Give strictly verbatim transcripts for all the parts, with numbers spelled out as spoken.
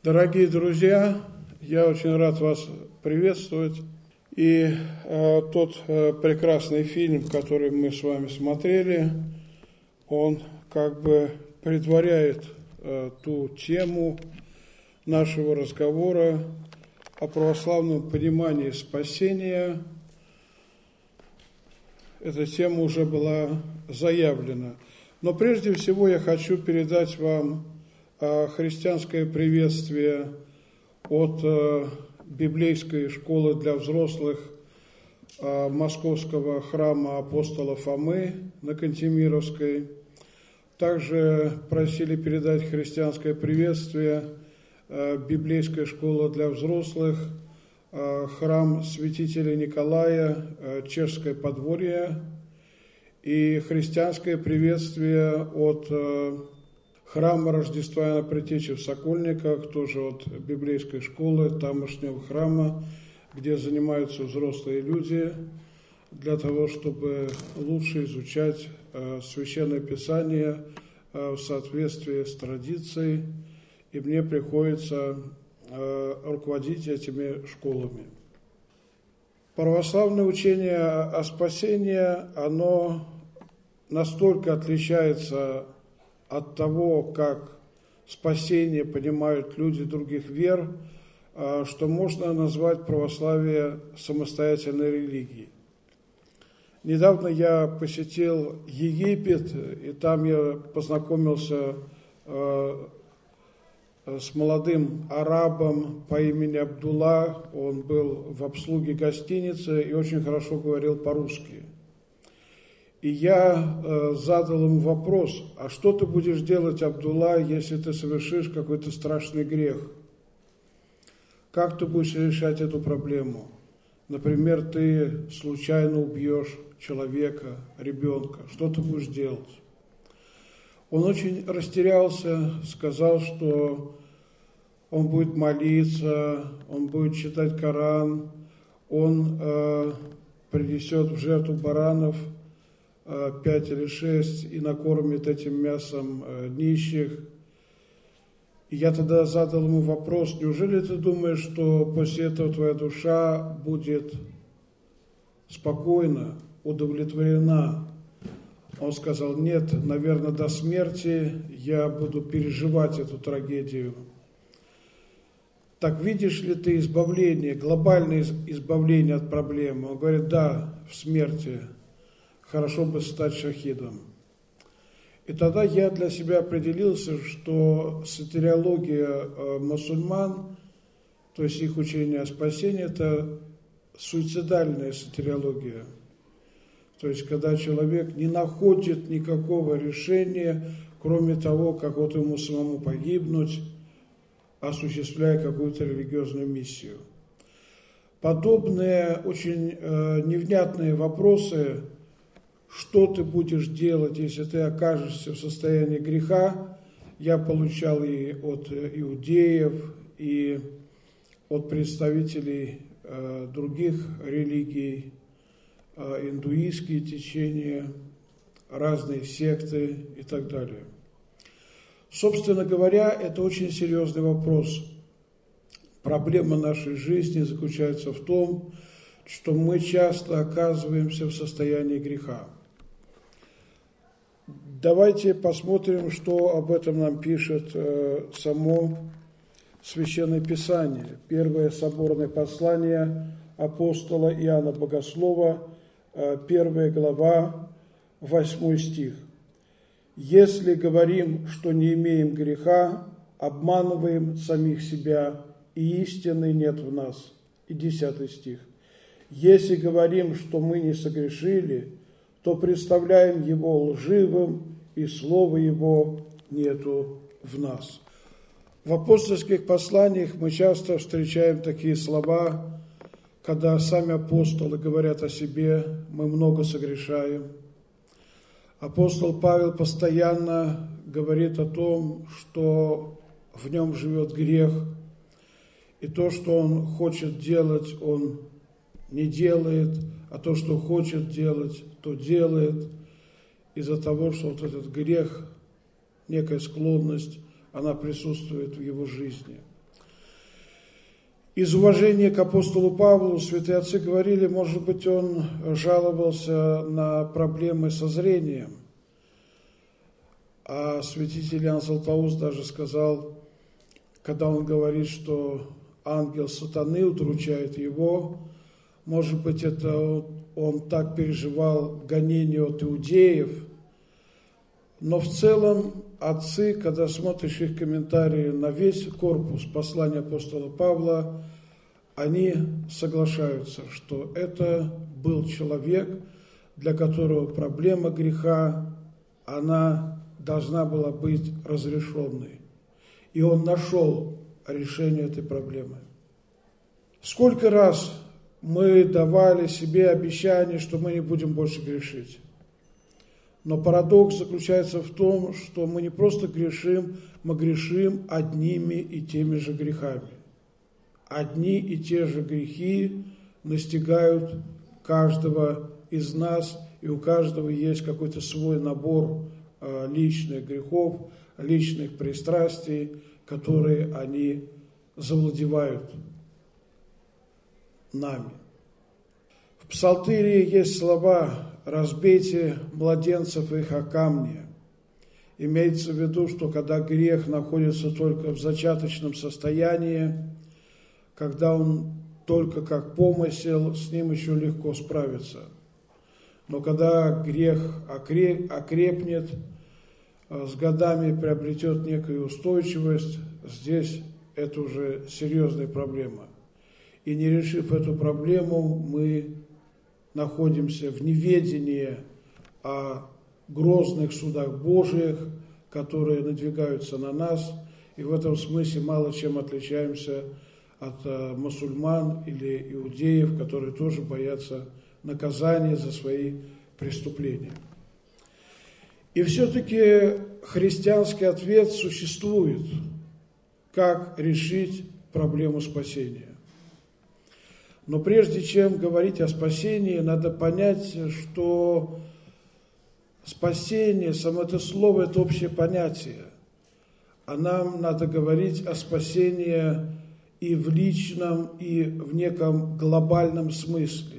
Дорогие друзья, я очень рад вас приветствовать. И э, тот э, прекрасный фильм, который мы с вами смотрели, он как бы предваряет э, ту тему нашего разговора о православном понимании спасения. Эта тема уже была заявлена. Но прежде всего я хочу передать вам христианское приветствие от библейской школы для взрослых Московского храма апостола Фомы на Кантемировской. Также просили передать христианское приветствие библейская школа для взрослых, храм святителя Николая, Чешское подворье, и христианское приветствие от храма Рождества Иоанна Предтечи в Сокольниках, тоже от библейской школы, тамошнего храма, где занимаются взрослые люди, для того, чтобы лучше изучать Священное Писание в соответствии с традицией, и мне приходится руководить этими школами. Православное учение о спасении, оно настолько отличается от того, как спасение понимают люди других вер, что можно назвать православие самостоятельной религией. Недавно я посетил Египет, и там я познакомился с молодым арабом по имени Абдулла. Он был в обслуге гостиницы и очень хорошо говорил по-русски. И я э, задал ему вопрос: а что ты будешь делать, Абдулла, если ты совершишь какой-то страшный грех? Как ты будешь решать эту проблему? Например, ты случайно убьешь человека, ребенка. Что ты будешь делать? Он очень растерялся, сказал, что он будет молиться, он будет читать Коран, он э, принесет в жертву баранов пять или шесть и накормит этим мясом нищих. И я тогда задал ему вопрос: неужели ты думаешь, что после этого твоя душа будет спокойна, удовлетворена? Он сказал: нет, наверное, до смерти я буду переживать эту трагедию. Так видишь ли ты избавление, глобальное избавление от проблемы? Он говорит: да, в смерти. Хорошо бы стать шахидом. И тогда я для себя определился, что сотириология мусульман, то есть их учение о спасении, это суицидальная сотириология. То есть когда человек не находит никакого решения, кроме того, как вот ему самому погибнуть, осуществляя какую-то религиозную миссию. Подобные очень э, невнятные вопросы: что ты будешь делать, если ты окажешься в состоянии греха, я получал и от иудеев, и от представителей э, других религий, э, индуистские течения, разные секты и так далее. Собственно говоря, это очень серьезный вопрос. Проблема нашей жизни заключается в том, что мы часто оказываемся в состоянии греха. Давайте посмотрим, что об этом нам пишет э, само Священное Писание. Первое соборное послание апостола Иоанна Богослова, э, первая глава, восьмой стих. «Если говорим, что не имеем греха, обманываем самих себя, и истины нет в нас». И десятый стих. «Если говорим, что мы не согрешили, то представляем его лживым, и слова его нету в нас». В апостольских посланиях мы часто встречаем такие слова, когда сами апостолы говорят о себе: мы много согрешаем. Апостол Павел постоянно говорит о том, что в нем живет грех, и то, что он хочет делать, он не делает, а то, что хочет делать, то делает, из-за того, что вот этот грех, некая склонность, она присутствует в его жизни. Из уважения к апостолу Павлу святые отцы говорили, может быть, он жаловался на проблемы со зрением. А святитель Иоанн Златоуст даже сказал, когда он говорит, что ангел сатаны удручает его, может быть, это он так переживал гонение от иудеев. Но в целом отцы, когда смотришь их комментарии на весь корпус послания апостола Павла, они соглашаются, что это был человек, для которого проблема греха, она должна была быть разрешенной. И он нашел решение этой проблемы. Сколько раз мы давали себе обещание, что мы не будем больше грешить. Но парадокс заключается в том, что мы не просто грешим, мы грешим одними и теми же грехами. Одни и те же грехи настигают каждого из нас, и у каждого есть какой-то свой набор э, личных грехов, личных пристрастий, которые они завладевают нами. В Псалтире есть слова «разбейте младенцев их о камни». Имеется в виду, что когда грех находится только в зачаточном состоянии, когда он только как помысел, с ним еще легко справиться. Но когда грех окрепнет, с годами приобретет некую устойчивость, здесь это уже серьезная проблема. И не решив эту проблему, мы находимся в неведении о грозных судах Божиих, которые надвигаются на нас, и в этом смысле мало чем отличаемся от мусульман или иудеев, которые тоже боятся наказания за свои преступления. И все-таки христианский ответ существует, как решить проблему спасения. Но прежде чем говорить о спасении, надо понять, что спасение, само это слово, это общее понятие. А нам надо говорить о спасении и в личном, и в неком глобальном смысле.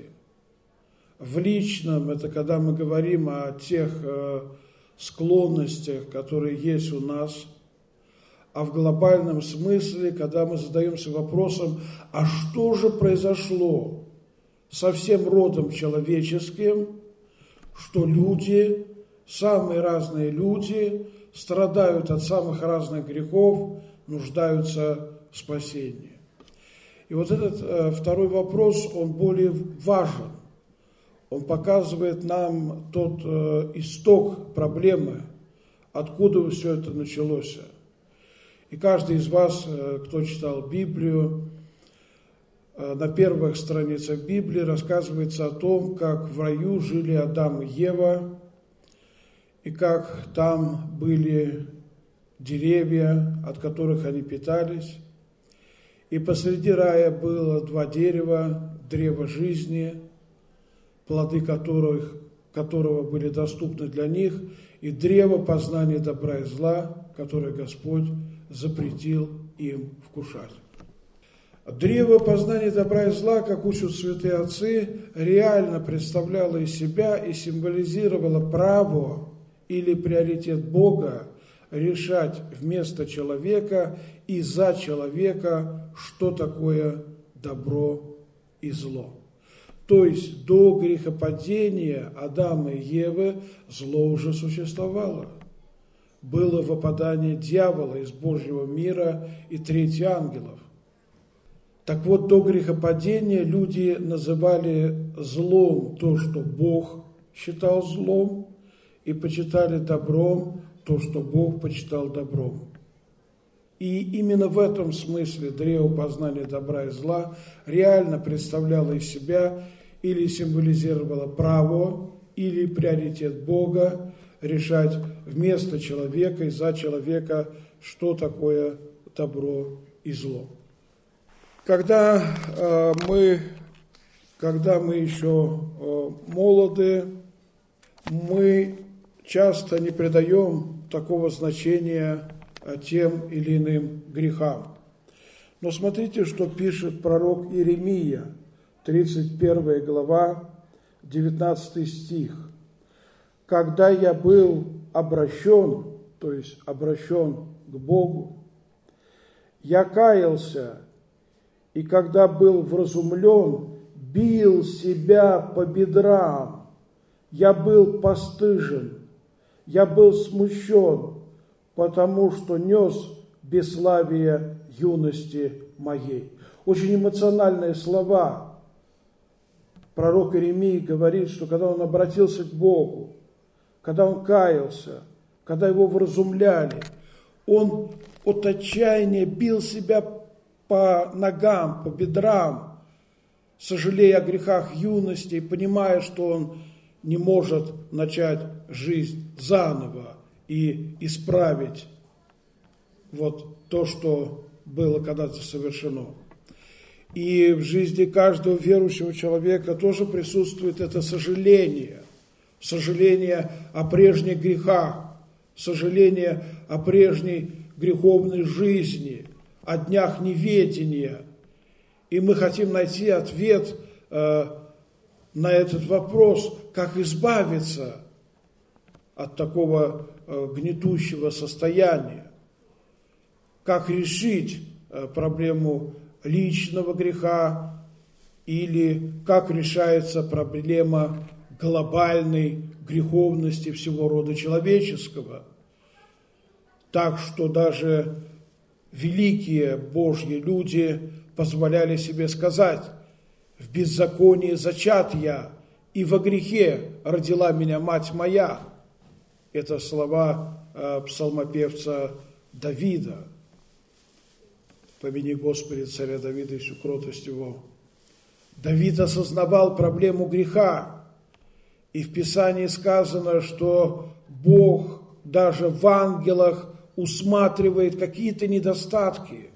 В личном, это когда мы говорим о тех э, склонностях, которые есть у нас, а в глобальном смысле, когда мы задаемся вопросом, а что же произошло со всем родом человеческим, что люди, самые разные люди, страдают от самых разных грехов, нуждаются в спасении. И вот этот э, второй вопрос, он более важен. Он показывает нам тот э, исток проблемы, откуда все это началось. И каждый из вас, э, кто читал Библию, э, на первых страницах Библии рассказывается о том, как в раю жили Адам и Ева, и как там были деревья, от которых они питались. И посреди рая было два дерева, древо жизни, плоды которых, которого были доступны для них, и древо познания добра и зла, которое Господь запретил им вкушать. Древо познания добра и зла, как учат святые отцы, реально представляло из себя и символизировало право или приоритет Бога решать вместо человека и за человека, что такое добро и зло. То есть до грехопадения Адама и Евы зло уже существовало. Было выпадание дьявола из Божьего мира и треть ангелов. Так вот, до грехопадения люди называли злом то, что Бог считал злом, и почитали добром то, что Бог почитал добром. И именно в этом смысле древо познания добра и зла реально представляло из себя или символизировало право, или приоритет Бога решать вместо человека и за человека, что такое добро и зло. Когда э, мы, когда мы еще э, молоды, мы часто не придаем такого значения тем или иным грехам. Но смотрите, что пишет пророк Иеремия, тридцать первая глава, девятнадцатый стих. «Когда я был обращен, то есть обращен к Богу, я каялся, и когда был вразумлен, бил себя по бедрам, я был постыжен, я был смущен, потому что нес бесславие юности моей». Очень эмоциональные слова. Пророк Иеремия говорит, что когда он обратился к Богу, когда он каялся, когда его вразумляли, он от отчаяния бил себя по ногам, по бедрам, сожалея о грехах юности и понимая, что он не может начать жизнь заново и исправить вот то, что было когда-то совершено. И в жизни каждого верующего человека тоже присутствует это сожаление, сожаление о прежних грехах, сожаление о прежней греховной жизни, о днях неведения. И мы хотим найти ответ э, на этот вопрос, как избавиться от такого э, гнетущего состояния, как решить э, проблему личного греха или как решается проблема глобальной греховности всего рода человеческого, так что даже великие Божьи люди позволяли себе сказать: «В беззаконии зачат я, и во грехе родила меня мать моя». Это слова э, псалмопевца Давида. «Помяни, Господи, царя Давида и всю кротость его». Давид осознавал проблему греха, и в Писании сказано, что Бог даже в ангелах усматривает какие-то недостатки.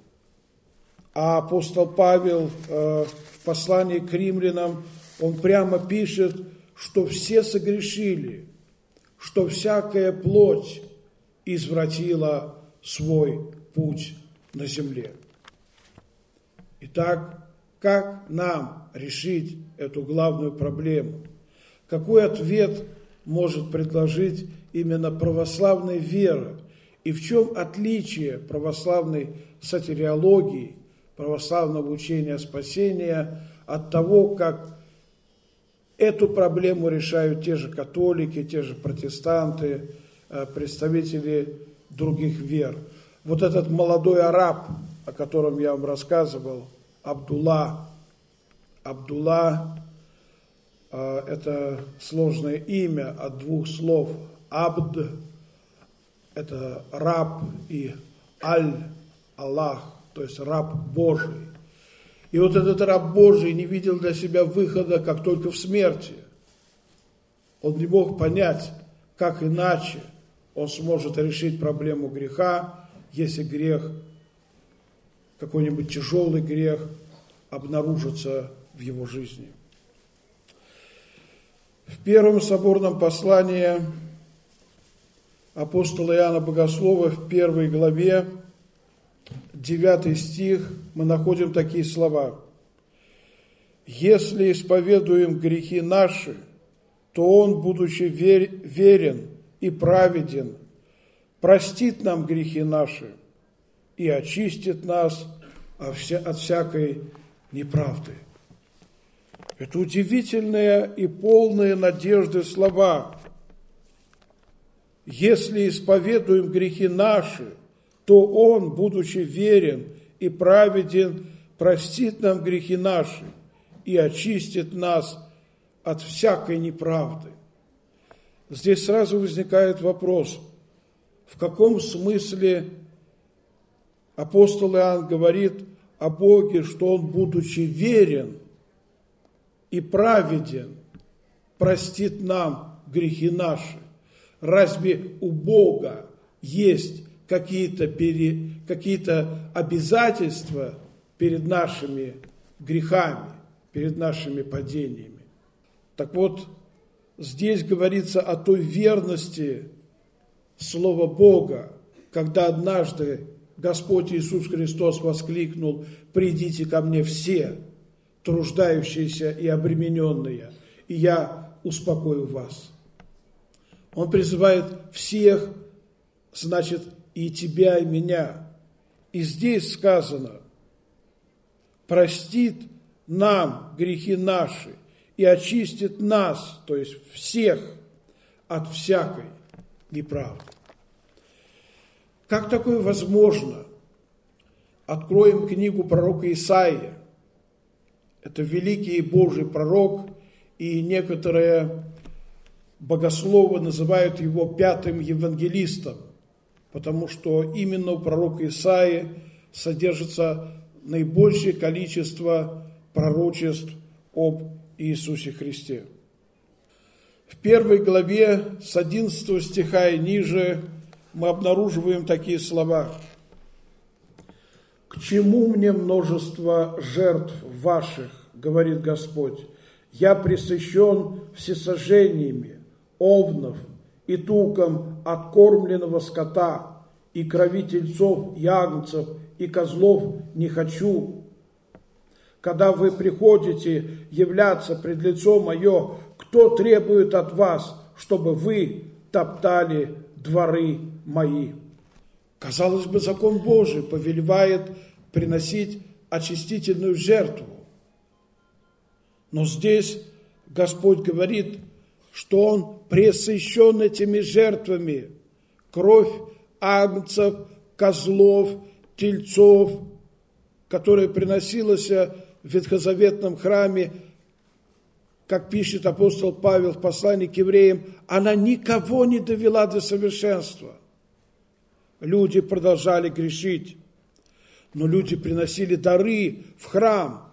А апостол Павел э, в послании к римлянам, он прямо пишет, что все согрешили, что всякая плоть извратила свой путь на земле. Итак, как нам решить эту главную проблему? Какой ответ может предложить именно православная вера? И в чем отличие православной сотириологии, православного учения спасения от того, как эту проблему решают те же католики, те же протестанты, представители других вер? Вот этот молодой араб, о котором я вам рассказывал, Абдулла. Абдулла – это сложное имя от двух слов. Абд – это раб, и Аль – Аллах, то есть раб Божий. И вот этот раб Божий не видел для себя выхода, как только в смерти. Он не мог понять, как иначе он сможет решить проблему греха, если грех, какой-нибудь тяжелый грех, обнаружится в его жизни. В первом соборном послании апостола Иоанна Богослова в первой главе, девятый стих, мы находим такие слова: «Если исповедуем грехи наши, то Он, будучи верен и праведен, простит нам грехи наши и очистит нас от всякой неправды». Это удивительные и полные надежды слова. Если исповедуем грехи наши, то Он, будучи верен и праведен, простит нам грехи наши и очистит нас от всякой неправды. Здесь сразу возникает вопрос, в каком смысле апостол Иоанн говорит о Боге, что Он, будучи верен и праведен, простит нам грехи наши. Разве у Бога есть какие-то, пере, какие-то обязательства перед нашими грехами, перед нашими падениями? Так вот, здесь говорится о той верности Слова Бога, когда однажды Господь Иисус Христос воскликнул: «Придите ко мне все, труждающиеся и обремененные, и я успокою вас». Он призывает всех, значит, и тебя, и меня. И здесь сказано: простит нам грехи наши и очистит нас, то есть всех, от всякой неправды. Как такое возможно? Откроем книгу пророка Исаии. Это великий Божий пророк, и некоторые богословы называют его пятым евангелистом, потому что именно у пророка Исаии содержится наибольшее количество пророчеств об Иисусе Христе. В первой главе с одиннадцатого стиха и ниже мы обнаруживаем такие слова: «К чему мне множество жертв ваших, говорит Господь, я пресыщен всесожжениями, овнов и туком откормленного скота, и крови тельцов, и агнцев, и козлов не хочу. Когда вы приходите являться пред лицо мое, кто требует от вас, чтобы вы топтали дворы мои?» Казалось бы, закон Божий повелевает приносить очистительную жертву. Но здесь Господь говорит, что Он пресыщен этими жертвами. Кровь агнцев, козлов, тельцов, которая приносилась в ветхозаветном храме, как пишет апостол Павел в послании к евреям, она никого не довела до совершенства. Люди продолжали грешить, но люди приносили дары в храм.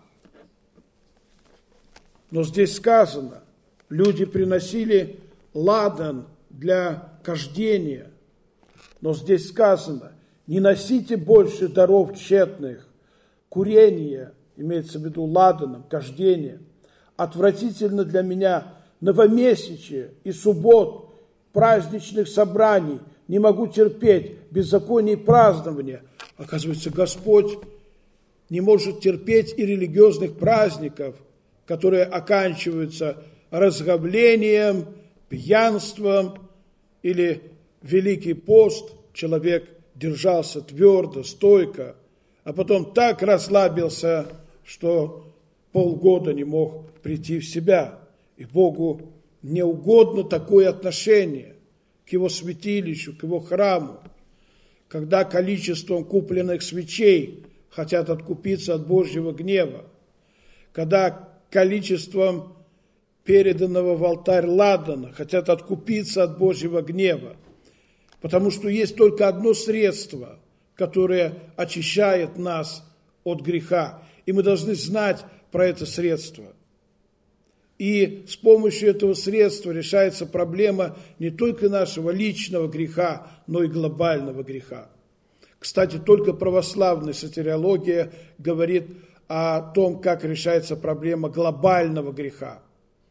Но здесь сказано, люди приносили ладан для кождения. Но здесь сказано, не носите больше даров тщетных, курения, имеется в виду ладаном, кождение. Отвратительно для меня новомесячие и суббот, праздничных собраний, не могу терпеть беззаконие и празднования. Оказывается, Господь не может терпеть и религиозных праздников, которые оканчиваются разграблением, пьянством или Великий пост. Человек держался твердо, стойко, а потом так расслабился, что полгода не мог прийти в себя. И Богу не угодно такое отношение к Его святилищу, к Его храму, когда количеством купленных свечей хотят откупиться от Божьего гнева, когда количеством переданного в алтарь ладана хотят откупиться от Божьего гнева, потому что есть только одно средство, которое очищает нас от греха, и мы должны знать про это средство. И с помощью этого средства решается проблема не только нашего личного греха, но и глобального греха. Кстати, только православная сотириология говорит о том, как решается проблема глобального греха.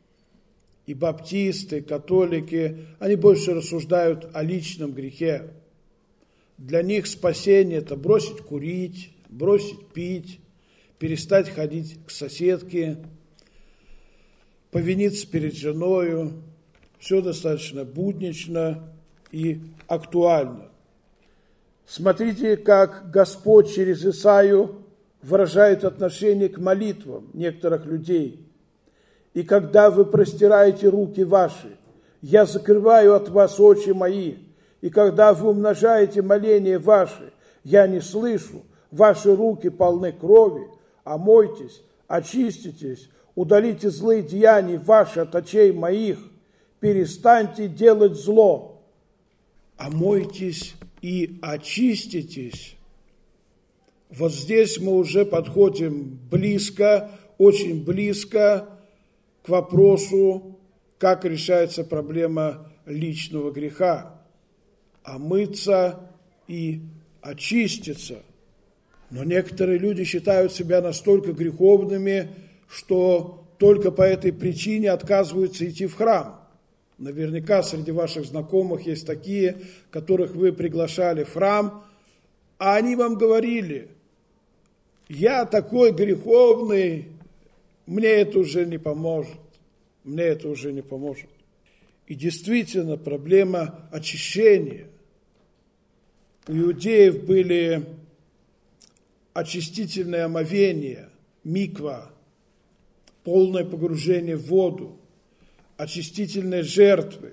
И баптисты, и католики, они больше рассуждают о личном грехе. Для них спасение – это бросить курить, бросить пить, перестать ходить к соседке, повиниться перед женою. Все достаточно буднично и актуально. Смотрите, как Господь через Исаию выражает отношение к молитвам некоторых людей. «И когда вы простираете руки ваши, я закрываю от вас очи мои, и когда вы умножаете моления ваши, я не слышу, ваши руки полны крови, омойтесь, очиститесь, удалите злые деяния ваши от очей моих, перестаньте делать зло, омойтесь и очиститесь». Вот здесь мы уже подходим близко, очень близко к вопросу, как решается проблема личного греха. Омыться и очиститься. Но некоторые люди считают себя настолько греховными, что только по этой причине отказываются идти в храм. Наверняка среди ваших знакомых есть такие, которых вы приглашали в храм, А они вам говорили: я такой греховный, мне это уже не поможет, мне это уже не поможет. И действительно, проблема очищения. У иудеев были очистительные омовения, миква, полное погружение в воду, очистительные жертвы.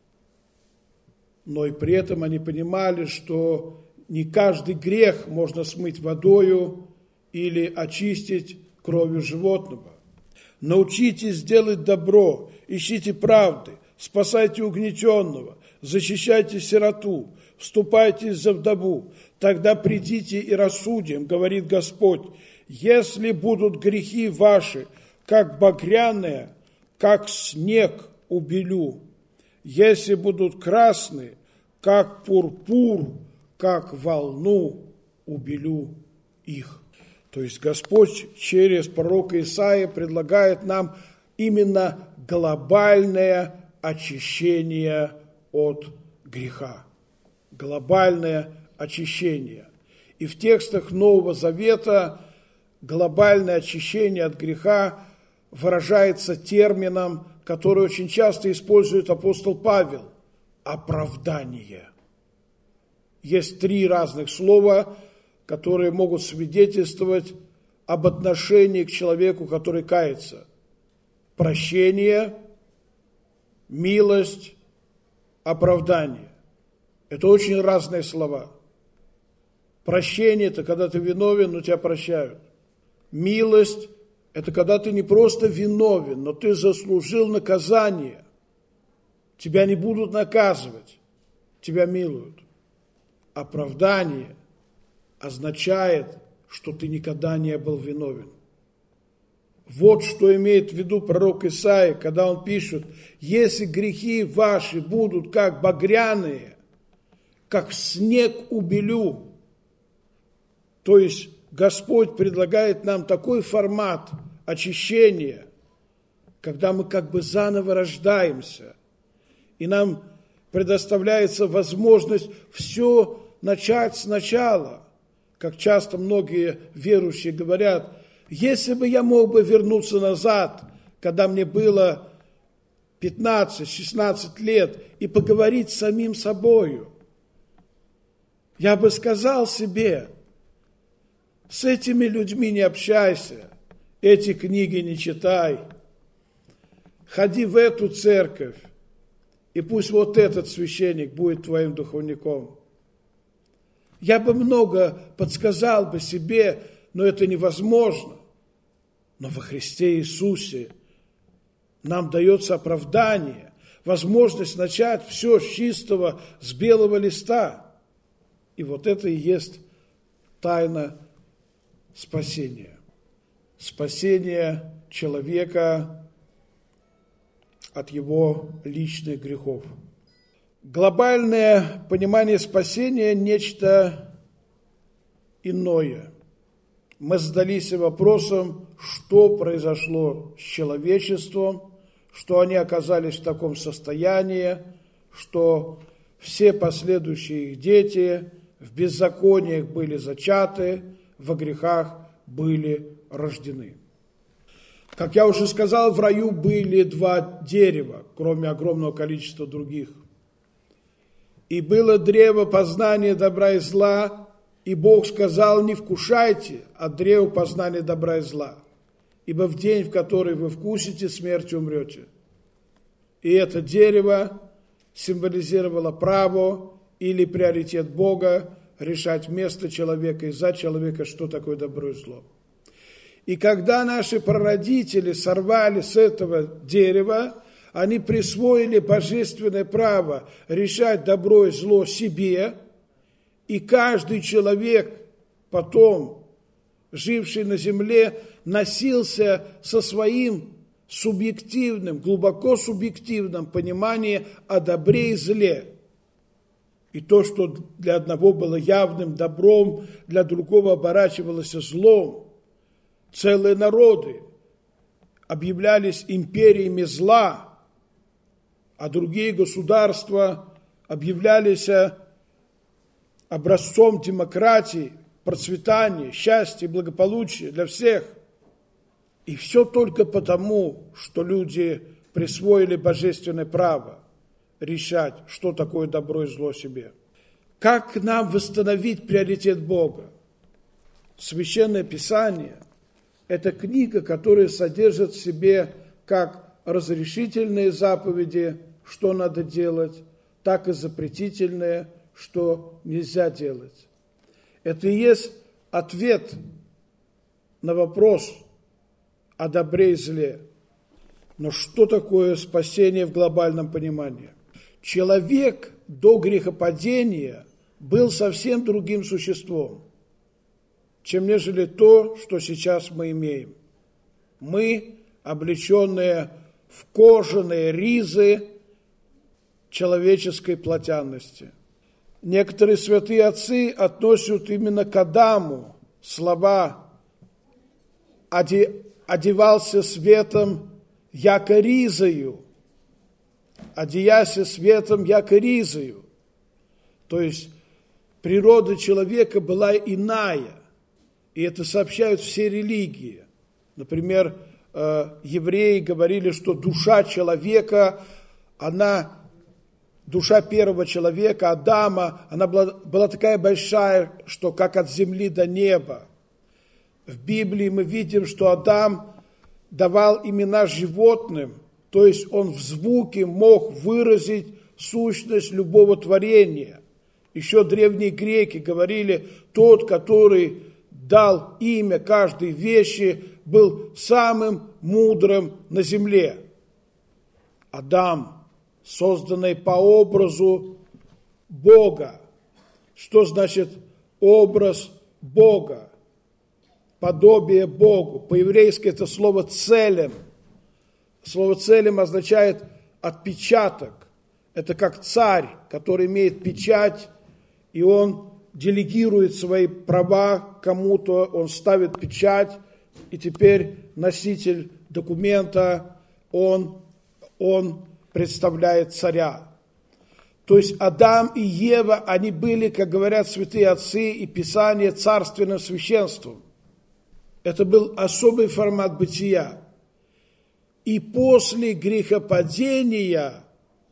Но и при этом они понимали, что не каждый грех можно смыть водою или очистить кровью животного. Научитесь делать добро, ищите правды, спасайте угнетенного, защищайте сироту, вступайте за вдову. Тогда придите и рассудим, говорит Господь, если будут грехи ваши, как багряные, как снег убелю, если будут красные, как пурпур, как волну убелю их. То есть Господь через пророка Исаия предлагает нам именно глобальное очищение от греха. Глобальное очищение. И в текстах Нового Завета глобальное очищение от греха выражается термином, который очень часто использует апостол Павел – оправдание. Есть три разных слова, которые могут свидетельствовать об отношении к человеку, который кается. Прощение, милость, оправдание. Это очень разные слова. Прощение – это когда ты виновен, но тебя прощают. Милость – это когда ты не просто виновен, но ты заслужил наказание. Тебя не будут наказывать, тебя милуют. Оправдание означает, что ты никогда не был виновен. Вот что имеет в виду пророк Исаия, когда он пишет: если грехи ваши будут как багряные, как снег убелю. То есть Господь предлагает нам такой формат очищения, когда мы как бы заново рождаемся, и нам предоставляется возможность все начать сначала. Как часто многие верующие говорят: если бы я мог бы вернуться назад, когда мне было пятнадцать-шестнадцать лет, и поговорить с самим собою, я бы сказал себе: с этими людьми не общайся, эти книги не читай, ходи в эту церковь, и пусть вот этот священник будет твоим духовником. Я бы много подсказал бы себе, но это невозможно. Но во Христе Иисусе нам дается оправдание, возможность начать все с чистого, с белого листа. И вот это и есть тайна спасения. Спасение человека от его личных грехов. Глобальное понимание спасения – нечто иное. Мы задались вопросом, что произошло с человечеством, что они оказались в таком состоянии, что все последующие их дети в беззакониях были зачаты, во грехах были рождены. Как я уже сказал, в раю были два дерева, кроме огромного количества других. И было древо познания добра и зла, и Бог сказал: не вкушайте от древа познания добра и зла, ибо в день, в который вы вкусите, смертью умрете. И это дерево символизировало право или приоритет Бога решать вместо человека и за человека, что такое добро и зло. И когда наши прародители сорвали с этого дерева, они присвоили божественное право решать добро и зло себе, и каждый человек потом, живший на земле, носился со своим субъективным, глубоко субъективным пониманием о добре и зле. И то, что для одного было явным добром, для другого оборачивалось злом. Целые народы объявлялись империями зла, а другие государства объявлялись образцом демократии, процветания, счастья и благополучия для всех. И все только потому, что люди присвоили божественное право решать, что такое добро и зло себе. Как нам восстановить приоритет Бога? Священное Писание – это книга, которая содержит в себе как разрешительные заповеди, что надо делать, так и запретительные, что нельзя делать. Это и есть ответ на вопрос о добре и зле. Но что такое спасение в глобальном понимании? Человек до грехопадения был совсем другим существом, чем нежели то, что сейчас мы имеем. Мы, облеченные в кожаные ризы человеческой плотянности. Некоторые святые отцы относят именно к Адаму слова «одевался светом, яко ризою», «одеяся светом, яко ризою». То есть природа человека была иная, и это сообщают все религии. Например, евреи говорили, что душа человека, она, душа первого человека, Адама, она была, была такая большая, что как от земли до неба. В Библии мы видим, что Адам давал имена животным, то есть он в звуке мог выразить сущность любого творения. Еще древние греки говорили, тот, который дал имя каждой вещи, был самым мудрым на земле. Адам, созданный по образу Бога. Что значит образ Бога? Подобие Богу. По-еврейски это слово «целем». Слово «целем» означает отпечаток. Это как царь, который имеет печать, и он делегирует свои права кому-то, он ставит печать, и теперь носитель документа, он, он представляет царя. То есть Адам и Ева, они были, как говорят святые отцы и Писание, царственным священством. Это был особый формат бытия. И после грехопадения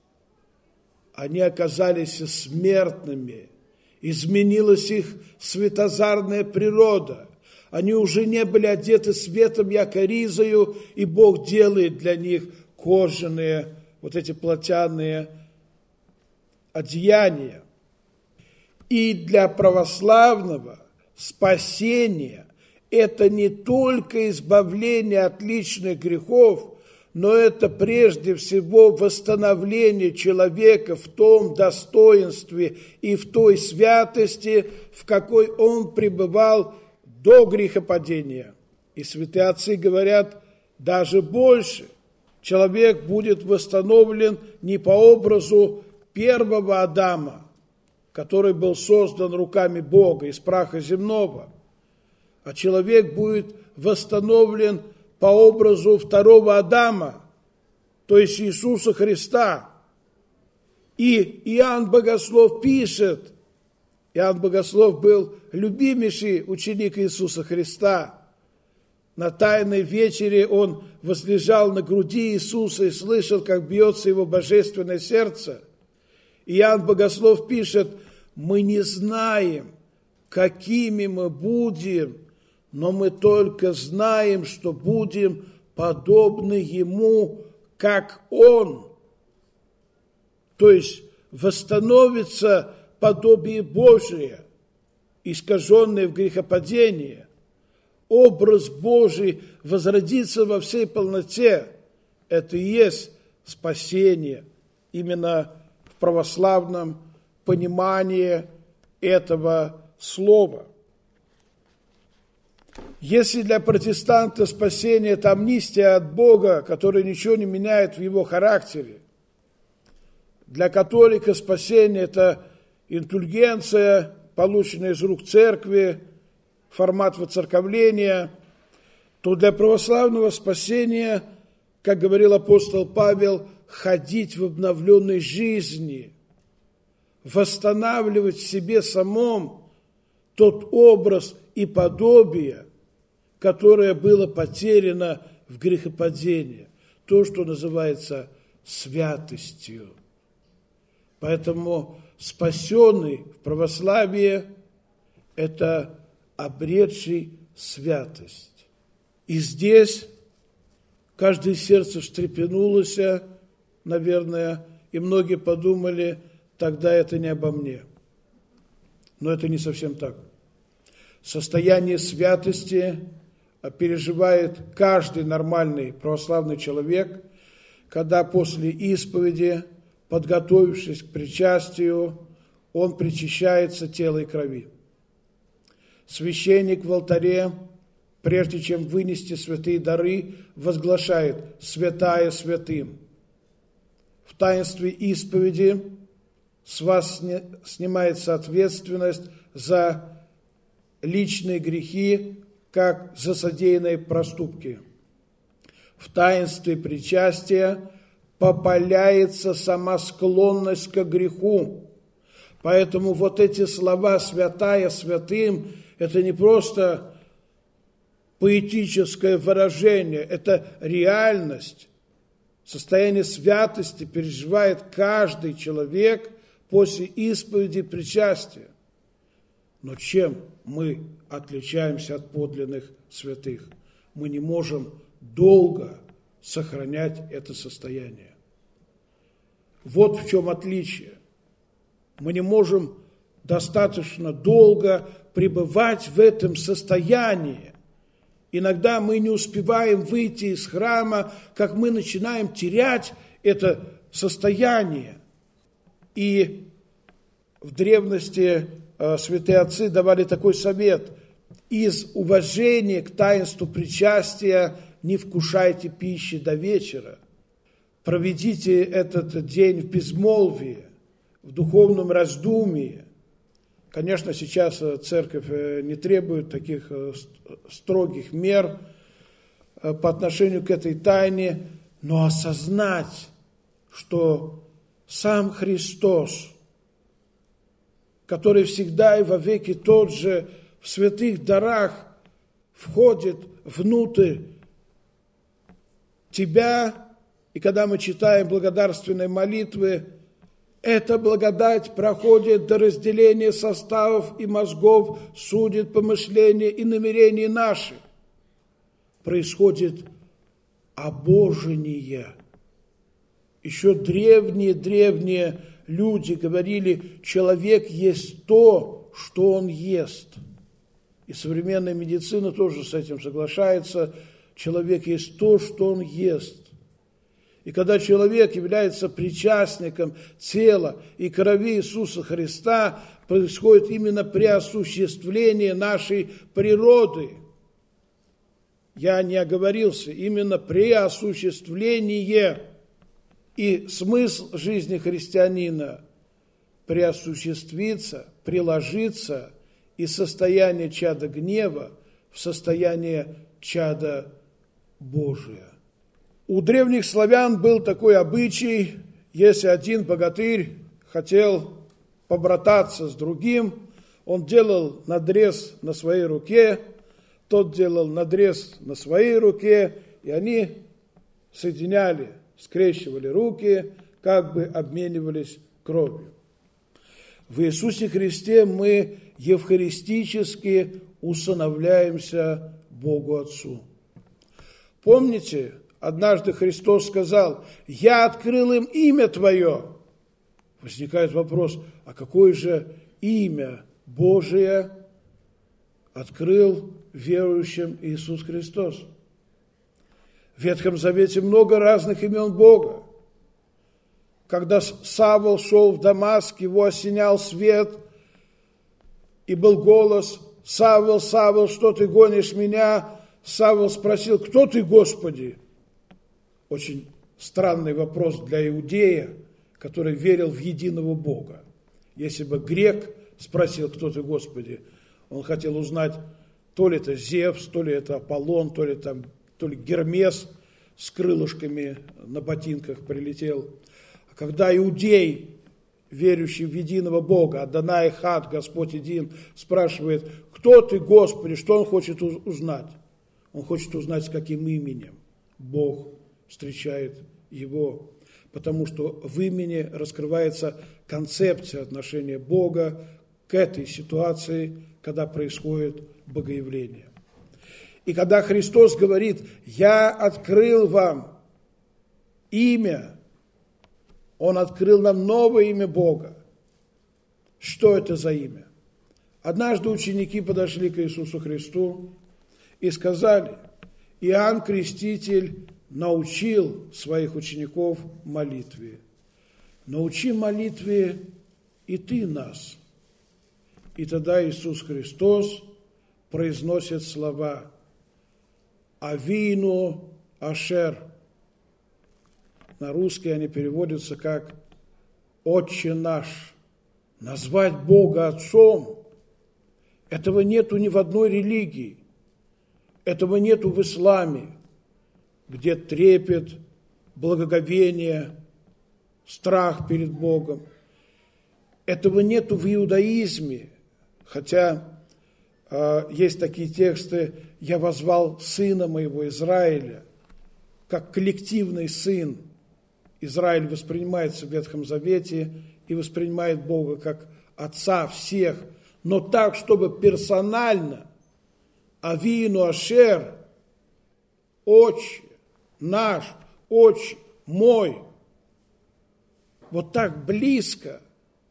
они оказались смертными. Изменилась их светозарная природа. Они уже не были одеты светом, яко ризою, и Бог делает для них кожаные, вот эти плотяные одеяния. И для православного спасение – это не только избавление от личных грехов, но это прежде всего восстановление человека в том достоинстве и в той святости, в какой он пребывал до грехопадения. И святые отцы говорят даже больше. Человек будет восстановлен не по образу первого Адама, который был создан руками Бога из праха земного, а человек будет восстановлен по образу второго Адама, то есть Иисуса Христа. И Иоанн Богослов пишет, Иоанн Богослов был любимейший ученик Иисуса Христа. На Тайной вечере он возлежал на груди Иисуса и слышал, как бьется его божественное сердце. Иоанн Богослов пишет, мы не знаем, какими мы будем, но мы только знаем, что будем подобны Ему, как Он. То есть восстановится подобие Божие, искаженное в грехопадении. Образ Божий возродится во всей полноте. Это и есть спасение именно в православном понимании этого слова. Если для протестанта спасение – это амнистия от Бога, которая ничего не меняет в его характере, для католика спасение – это индульгенция, полученная из рук церкви, формат воцерковления, то для православного спасения, как говорил апостол Павел, ходить в обновленной жизни, восстанавливать в себе самом тот образ и подобие, которое было потеряно в грехопадении, то, что называется святостью. Поэтому спасенный в православии – это обретший святость. И здесь каждое сердце встрепенулось, наверное, и многие подумали, тогда это не обо мне. Но это не совсем так. Состояние святости переживает каждый нормальный православный человек, когда после исповеди, подготовившись к причастию, он причащается тела и крови. Священник в алтаре, прежде чем вынести святые дары, возглашает «святая святым». В таинстве исповеди с вас снимается ответственность за личные грехи, как за содеянные проступки. В таинстве причастия попаляется сама склонность к греху. Поэтому вот эти слова «святая святым» – это не просто поэтическое выражение, это реальность. Состояние святости переживает каждый человек после исповеди причастия. Но чем мы отличаемся от подлинных святых? Мы не можем долго сохранять это состояние. Вот в чем отличие. Мы не можем достаточно долго пребывать в этом состоянии. Иногда мы не успеваем выйти из храма, как мы начинаем терять это состояние. И в древности э, святые отцы давали такой совет: из уважения к таинству причастия не вкушайте пищи до вечера. Проведите этот день в безмолвии, в духовном раздумии. Конечно, сейчас церковь не требует таких строгих мер по отношению к этой тайне, но осознать, что сам Христос, который всегда и вовеки тот же, в святых дарах входит внутрь тебя, и когда мы читаем благодарственные молитвы, эта благодать проходит до разделения составов и мозгов, судит помышления и намерения наши. Происходит обожение. Еще древние-древние люди говорили, человек есть то, что он ест. И современная медицина тоже с этим соглашается. Человек есть то, что он ест. И когда человек является причастником тела и крови Иисуса Христа, происходит именно преосуществление нашей природы. Я не оговорился, именно преосуществление. И смысл жизни христианина – преосуществиться, приложиться из состояния чада гнева в состояние чада Божия. У древних славян был такой обычай, если один богатырь хотел побрататься с другим, он делал надрез на своей руке, тот делал надрез на своей руке, и они соединяли, скрещивали руки, как бы обменивались кровью. В Иисусе Христе мы евхаристически усыновляемся Богу Отцу. Помните, однажды Христос сказал: «Я открыл им имя Твое». Возникает вопрос, а какое же имя Божие открыл верующим Иисус Христос? В Ветхом Завете много разных имен Бога. Когда Савл шел в Дамаск, его осенял свет, и был голос: «Савл, Савл, что ты гонишь меня?» Савл спросил: «Кто ты, Господи?» Очень странный вопрос для иудея, который верил в единого Бога. Если бы грек спросил: «Кто ты, Господи?», он хотел узнать, то ли это Зевс, то ли это Аполлон, то ли, там, то ли Гермес с крылышками на ботинках прилетел. А когда иудей верующий в единого Бога, Адонай Эхад, Господь един, спрашивает, кто ты, Господи, что он хочет узнать? Он хочет узнать, с каким именем Бог встречает его, потому что в имени раскрывается концепция отношения Бога к этой ситуации, когда происходит богоявление. И когда Христос говорит, я открыл вам имя, Он открыл нам новое имя Бога. Что это за имя? Однажды ученики подошли к Иисусу Христу и сказали, Иоанн Креститель научил своих учеников молитве. Научи молитве и ты нас. И тогда Иисус Христос произносит слова «Авину Ашер». На русский они переводятся как «Отче наш». Назвать Бога Отцом, этого нету ни в одной религии, этого нету в исламе, где трепет, благоговение, страх перед Богом. Этого нету в иудаизме, хотя э, есть такие тексты «Я воззвал сына моего Израиля», как коллективный сын. Израиль воспринимается в Ветхом Завете и воспринимает Бога как Отца всех, но так, чтобы персонально Авину Ашер, Отче наш, Отче мой, вот так близко.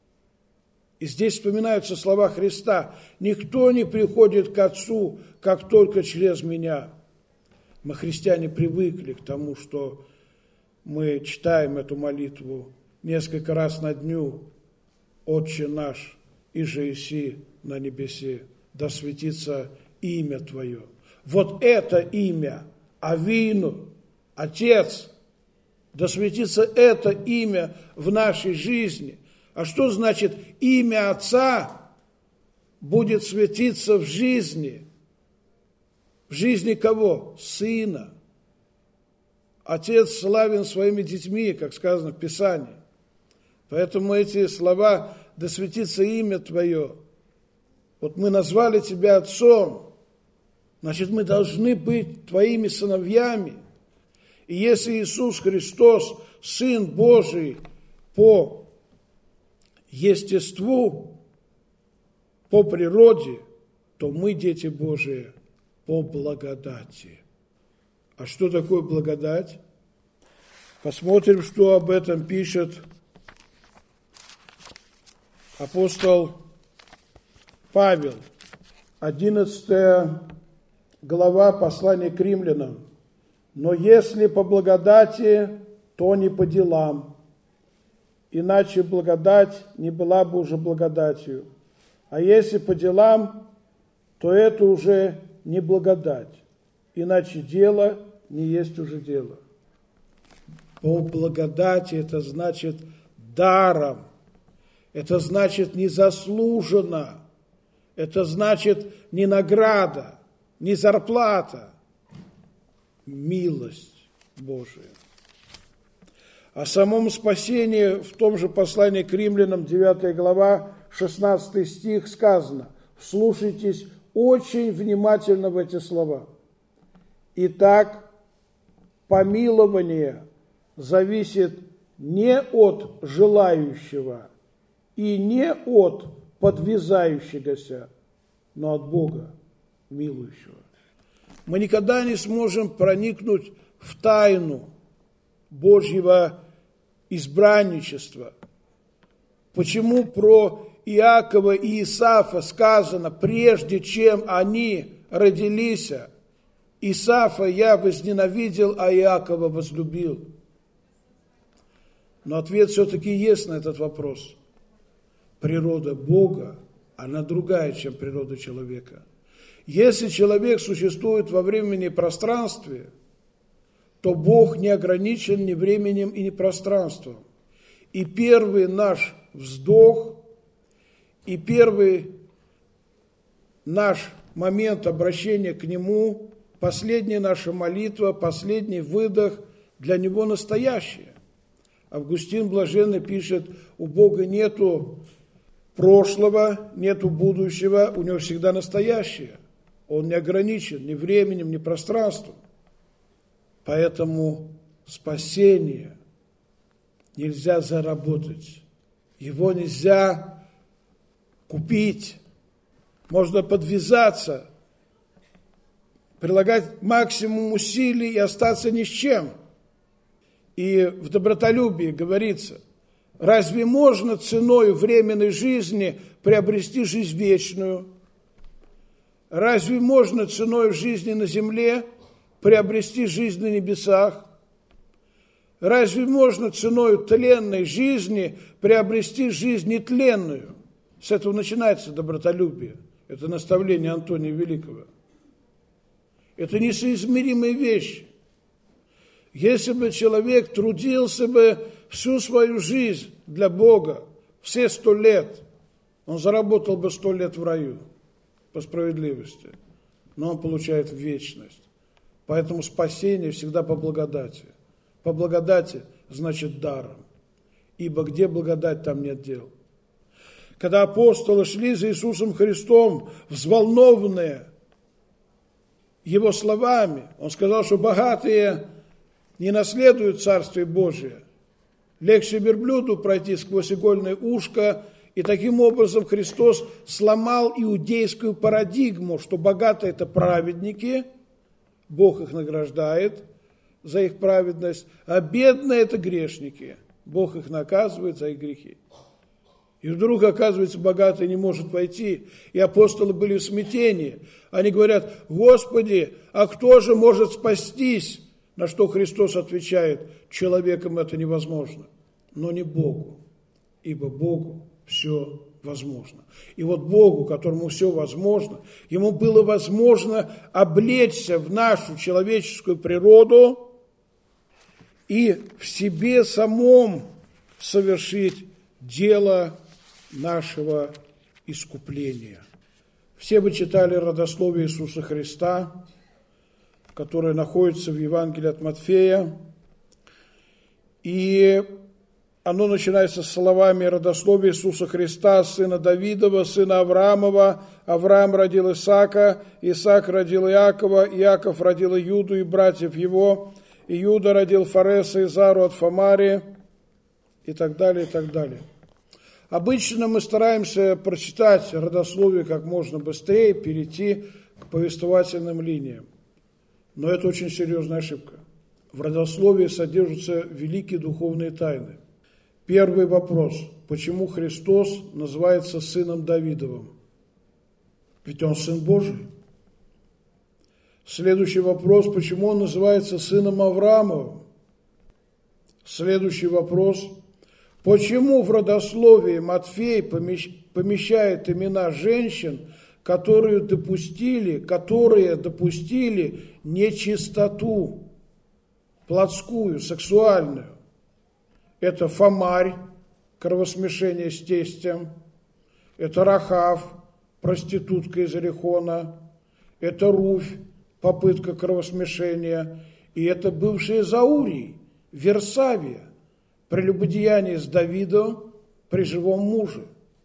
И здесь вспоминаются слова Христа: «Никто не приходит к Отцу, как только через меня». Мы, христиане, привыкли к тому, что мы читаем эту молитву несколько раз на дню. «Отче наш, иже еси на небесе, да светится имя Твое». Вот это имя, Авину, Отец, да светится это имя в нашей жизни. А что значит имя Отца будет светиться в жизни? В жизни кого? Сына. Отец славен своими детьми, как сказано в Писании. Поэтому эти слова «да светится имя Твое», вот мы назвали Тебя Отцом, значит, мы должны быть Твоими сыновьями. И если Иисус Христос, Сын Божий по естеству, по природе, то мы дети Божии по благодати. А что такое благодать? Посмотрим, что об этом пишет апостол Павел, одиннадцатая глава послания к римлянам. «Но если по благодати, то не по делам, иначе благодать не была бы уже благодатью. А если по делам, то это уже не благодать, иначе дело не есть уже дело». По благодати это значит даром, это значит незаслуженно, это значит не награда, не зарплата, милость Божия. О самом спасении в том же послании к римлянам, девятая глава, шестнадцатый стих сказано. Вслушайтесь очень внимательно в эти слова. «Итак, помилование зависит не от желающего и не от подвязающегося, но от Бога, милующего». Мы никогда не сможем проникнуть в тайну Божьего избранничества. Почему про Иакова и Исаафа сказано, прежде чем они родились, Исаафа я возненавидел, а Иакова возлюбил? Но ответ все-таки есть на этот вопрос. Природа Бога, она другая, чем природа человека. Если человек существует во времени и пространстве, то Бог не ограничен ни временем и ни пространством. И первый наш вздох, и первый наш момент обращения к Нему, последняя наша молитва, последний выдох для Него настоящее. Августин Блаженный пишет, у Бога нету прошлого, нету будущего, у него всегда настоящее. Он не ограничен ни временем, ни пространством. Поэтому спасение нельзя заработать. Его нельзя купить. Можно подвязаться, прилагать максимум усилий и остаться ни с чем. И в добротолюбии говорится, разве можно ценой временной жизни приобрести жизнь вечную? Разве можно ценой жизни на земле приобрести жизнь на небесах? Разве можно ценой тленной жизни приобрести жизнь нетленную? С этого начинается добротолюбие. Это наставление Антония Великого. Это несоизмеримые вещи. Если бы человек трудился бы всю свою жизнь для Бога, все сто лет, он заработал бы сто лет в раю по справедливости, но он получает вечность. Поэтому спасение всегда по благодати. По благодати значит даром. Ибо где благодать, там нет дел. Когда апостолы шли за Иисусом Христом, взволнованные Его словами, Он сказал, что богатые не наследуют Царствие Божие. Легче верблюду пройти сквозь игольное ушко, и таким образом Христос сломал иудейскую парадигму, что богатые – это праведники, Бог их награждает за их праведность, а бедные – это грешники, Бог их наказывает за их грехи. И вдруг, оказывается, богатый не может войти, и апостолы были в смятении. Они говорят, Господи, а кто же может спастись? На что Христос отвечает, человеком это невозможно, но не Богу, ибо Богу все возможно. И вот Богу, которому все возможно, Ему было возможно облечься в нашу человеческую природу и в себе самом совершить дело нашего искупления. Все вы читали родословие Иисуса Христа, которое находится в Евангелии от Матфея, и оно начинается с словами родословия Иисуса Христа, сына Давидова, сына Авраамова. Авраам родил Исаака, Исаак родил Иакова, Иаков родил Иуду и братьев его, Иуда родил Фареса и Зару от Фамари, и так далее, и так далее. Обычно мы стараемся прочитать родословие как можно быстрее, перейти к повествовательным линиям. Но это очень серьезная ошибка. В родословии содержатся великие духовные тайны. Первый вопрос. Почему Христос называется сыном Давидовым? Ведь он сын Божий. Следующий вопрос. Почему он называется сыном Авраамовым? Следующий вопрос. Почему в родословии Матфей помещает имена женщин, которые допустили, которые допустили нечистоту плотскую, сексуальную? Это Фомарь, кровосмешение с тестем, это Рахав, проститутка из Иерихона, это Руфь, попытка кровосмешения, и это бывшая Заурий, Версавия, прелюбодеяние с Давидом при живом муже.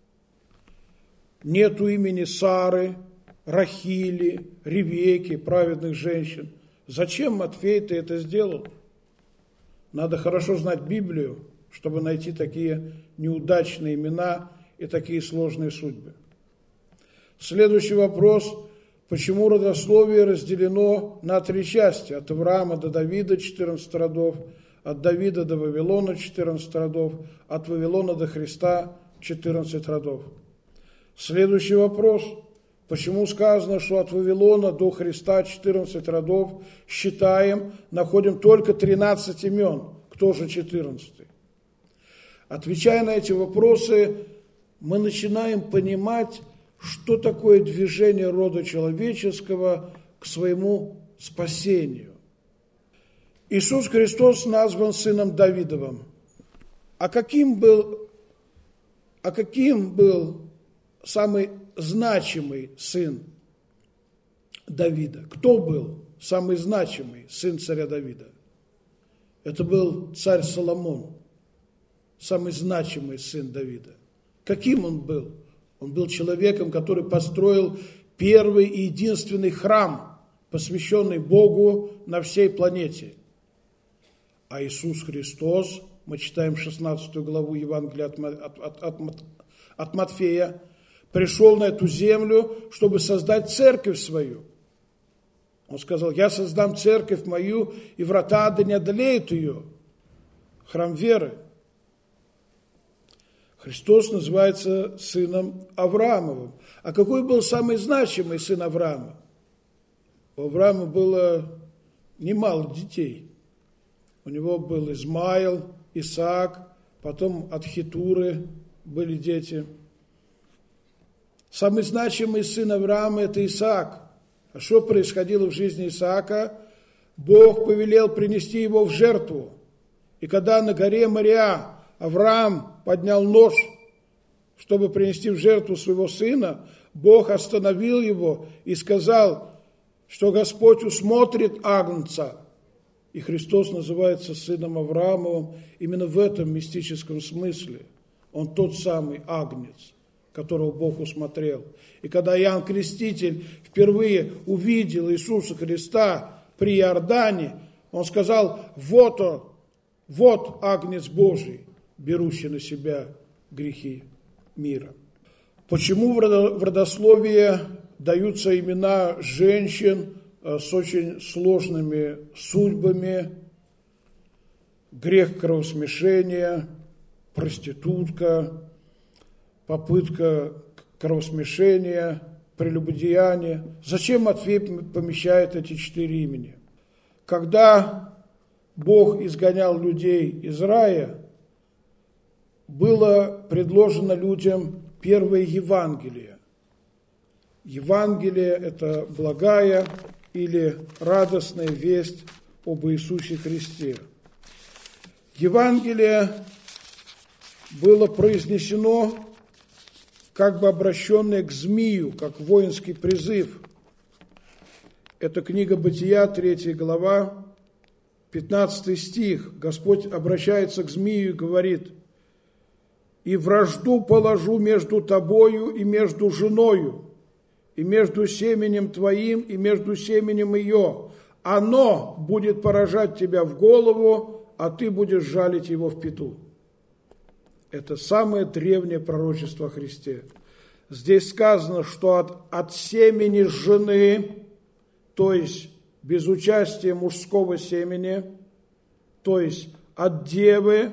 Нету имени Сары, Рахили, Ревеки, праведных женщин. Зачем Матфей ты это сделал? Надо хорошо знать Библию, чтобы найти такие неудачные имена и такие сложные судьбы. Следующий вопрос. Почему родословие разделено на три части? От Авраама до Давида четырнадцать родов, от Давида до Вавилона четырнадцать родов, от Вавилона до Христа четырнадцать родов. Следующий вопрос. Почему сказано, что от Вавилона до Христа четырнадцать родов, считаем, находим только тринадцать имен? Кто же четырнадцатый? Отвечая на эти вопросы, мы начинаем понимать, что такое движение рода человеческого к своему спасению. Иисус Христос назван сыном Давидовым. А каким был, а каким был самый значимый сын Давида? Кто был самый значимый сын царя Давида? Это был царь Соломон. самый значимый сын Давида. Каким он был? Он был человеком, который построил первый и единственный храм, посвященный Богу на всей планете. А Иисус Христос, мы читаем шестнадцатую главу Евангелия от, от, от, от Матфея, пришел на эту землю, чтобы создать церковь свою. Он сказал: я создам церковь мою, и врата ада не одолеют ее. Храм веры. Христос называется сыном Авраамовым. А какой был самый значимый сын Авраама? У Авраама было немало детей. У него был Измаил, Исаак, потом от Хетуры были дети. Самый значимый сын Авраама – это Исаак. А что происходило в жизни Исаака? Бог повелел принести его в жертву. И когда на горе Мориа Авраам поднял нож, чтобы принести в жертву своего сына, Бог остановил его и сказал, что Господь усмотрит агнца. И Христос называется сыном Авраамовым именно в этом мистическом смысле. Он тот самый агнец, которого Бог усмотрел. И когда Иоанн Креститель впервые увидел Иисуса Христа при Иордане, он сказал: вот он, вот агнец Божий, берущий на себя грехи мира. Почему в родословии даются имена женщин с очень сложными судьбами? Грех кровосмешения, проститутка, попытка кровосмешения, прелюбодеяние. Зачем Матфей помещает эти четыре имени? Когда Бог изгонял людей из рая, было предложено людям первое Евангелие. Евангелие – это благая или радостная весть об Иисусе Христе. Евангелие было произнесено как бы обращенное к змею, как воинский призыв. Это книга Бытия, третья глава, пятнадцатый стих. Господь обращается к змею и говорит: «И вражду положу между тобою и между женою, и между семенем твоим и между семенем ее. Оно будет поражать тебя в голову, а ты будешь жалить его в пяту». Это самое древнее пророчество о Христе. Здесь сказано, что от, от семени жены, то есть без участия мужского семени, то есть от девы,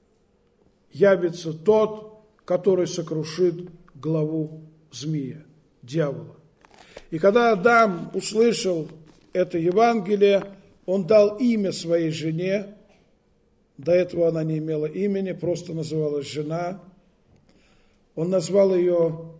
явится тот, который сокрушит главу змея, дьявола. И когда Адам услышал это Евангелие, он дал имя своей жене. До этого она не имела имени, просто называлась жена. Он назвал ее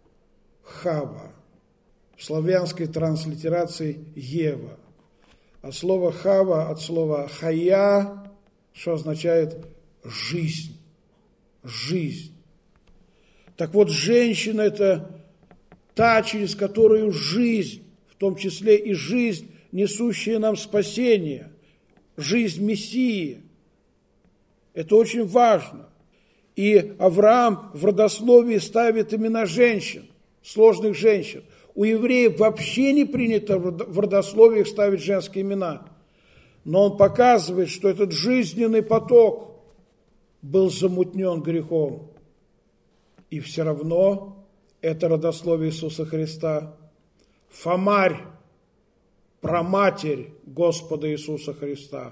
Хава. В славянской транслитерации Ева. А слово Хава от слова хая, что означает жизнь. Жизнь. Так вот, женщина – это та, через которую жизнь, в том числе и жизнь, несущая нам спасение, жизнь Мессии. Это очень важно. И Авраам в родословии ставит имена женщин, сложных женщин. У евреев вообще не принято в родословиях ставить женские имена. Но он показывает, что этот жизненный поток был замутнен грехом. И все равно это родословие Иисуса Христа. Фомарь, праматерь Господа Иисуса Христа.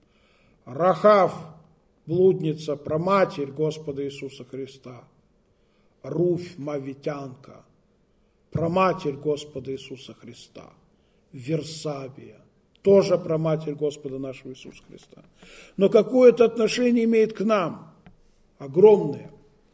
Рахав, блудница, праматерь Господа Иисуса Христа. Руфь, мавитянка, праматерь Господа Иисуса Христа. Версавия, тоже праматерь Господа нашего Иисуса Христа. Но какое это отношение имеет к нам? Огромное.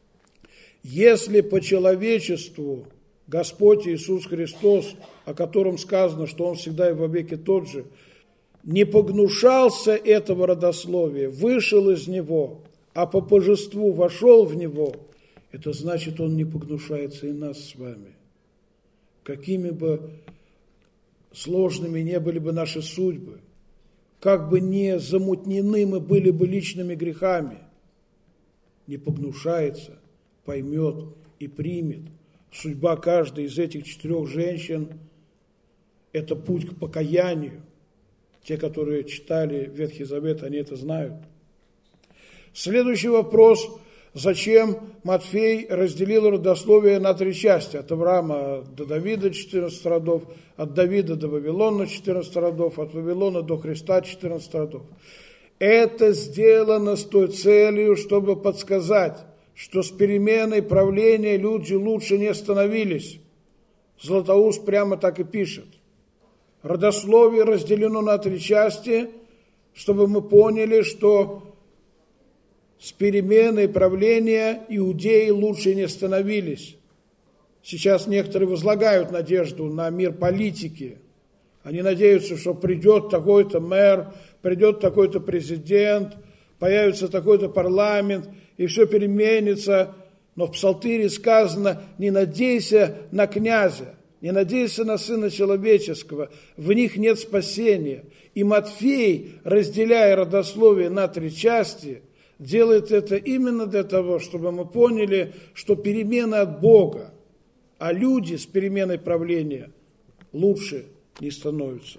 Если по человечеству Господь Иисус Христос, о котором сказано, что Он всегда и во веки тот же, не погнушался этого родословия, вышел из него, а по божеству вошел в него, это значит, Он не погнушается и нас с вами. Какими бы сложными не были бы наши судьбы, как бы не замутнены мы были бы личными грехами, не погнушается, поймет и примет. Судьба каждой из этих четырех женщин – это путь к покаянию. Те, которые читали Ветхий Завет, они это знают. Следующий вопрос. Зачем Матфей разделил родословие на три части? От Авраама до Давида четырнадцать родов, от Давида до Вавилона четырнадцать родов, от Вавилона до Христа четырнадцать родов. Это сделано с той целью, чтобы подсказать, что с переменой правления люди лучше не становились. Златоуст прямо так и пишет. Родословие разделено на три части, чтобы мы поняли, что с переменой правления иудеи лучше не становились. Сейчас некоторые возлагают надежду на мир политики. Они надеются, что придет такой-то мэр, придет такой-то президент, появится такой-то парламент, и все переменится. Но в Псалтире сказано: не надейся на князя, не надейся на Сына Человеческого, в них нет спасения. И Матфей, разделяя родословие на три части, делает это именно для того, чтобы мы поняли, что перемена от Бога, а люди с переменой правления лучше не становятся.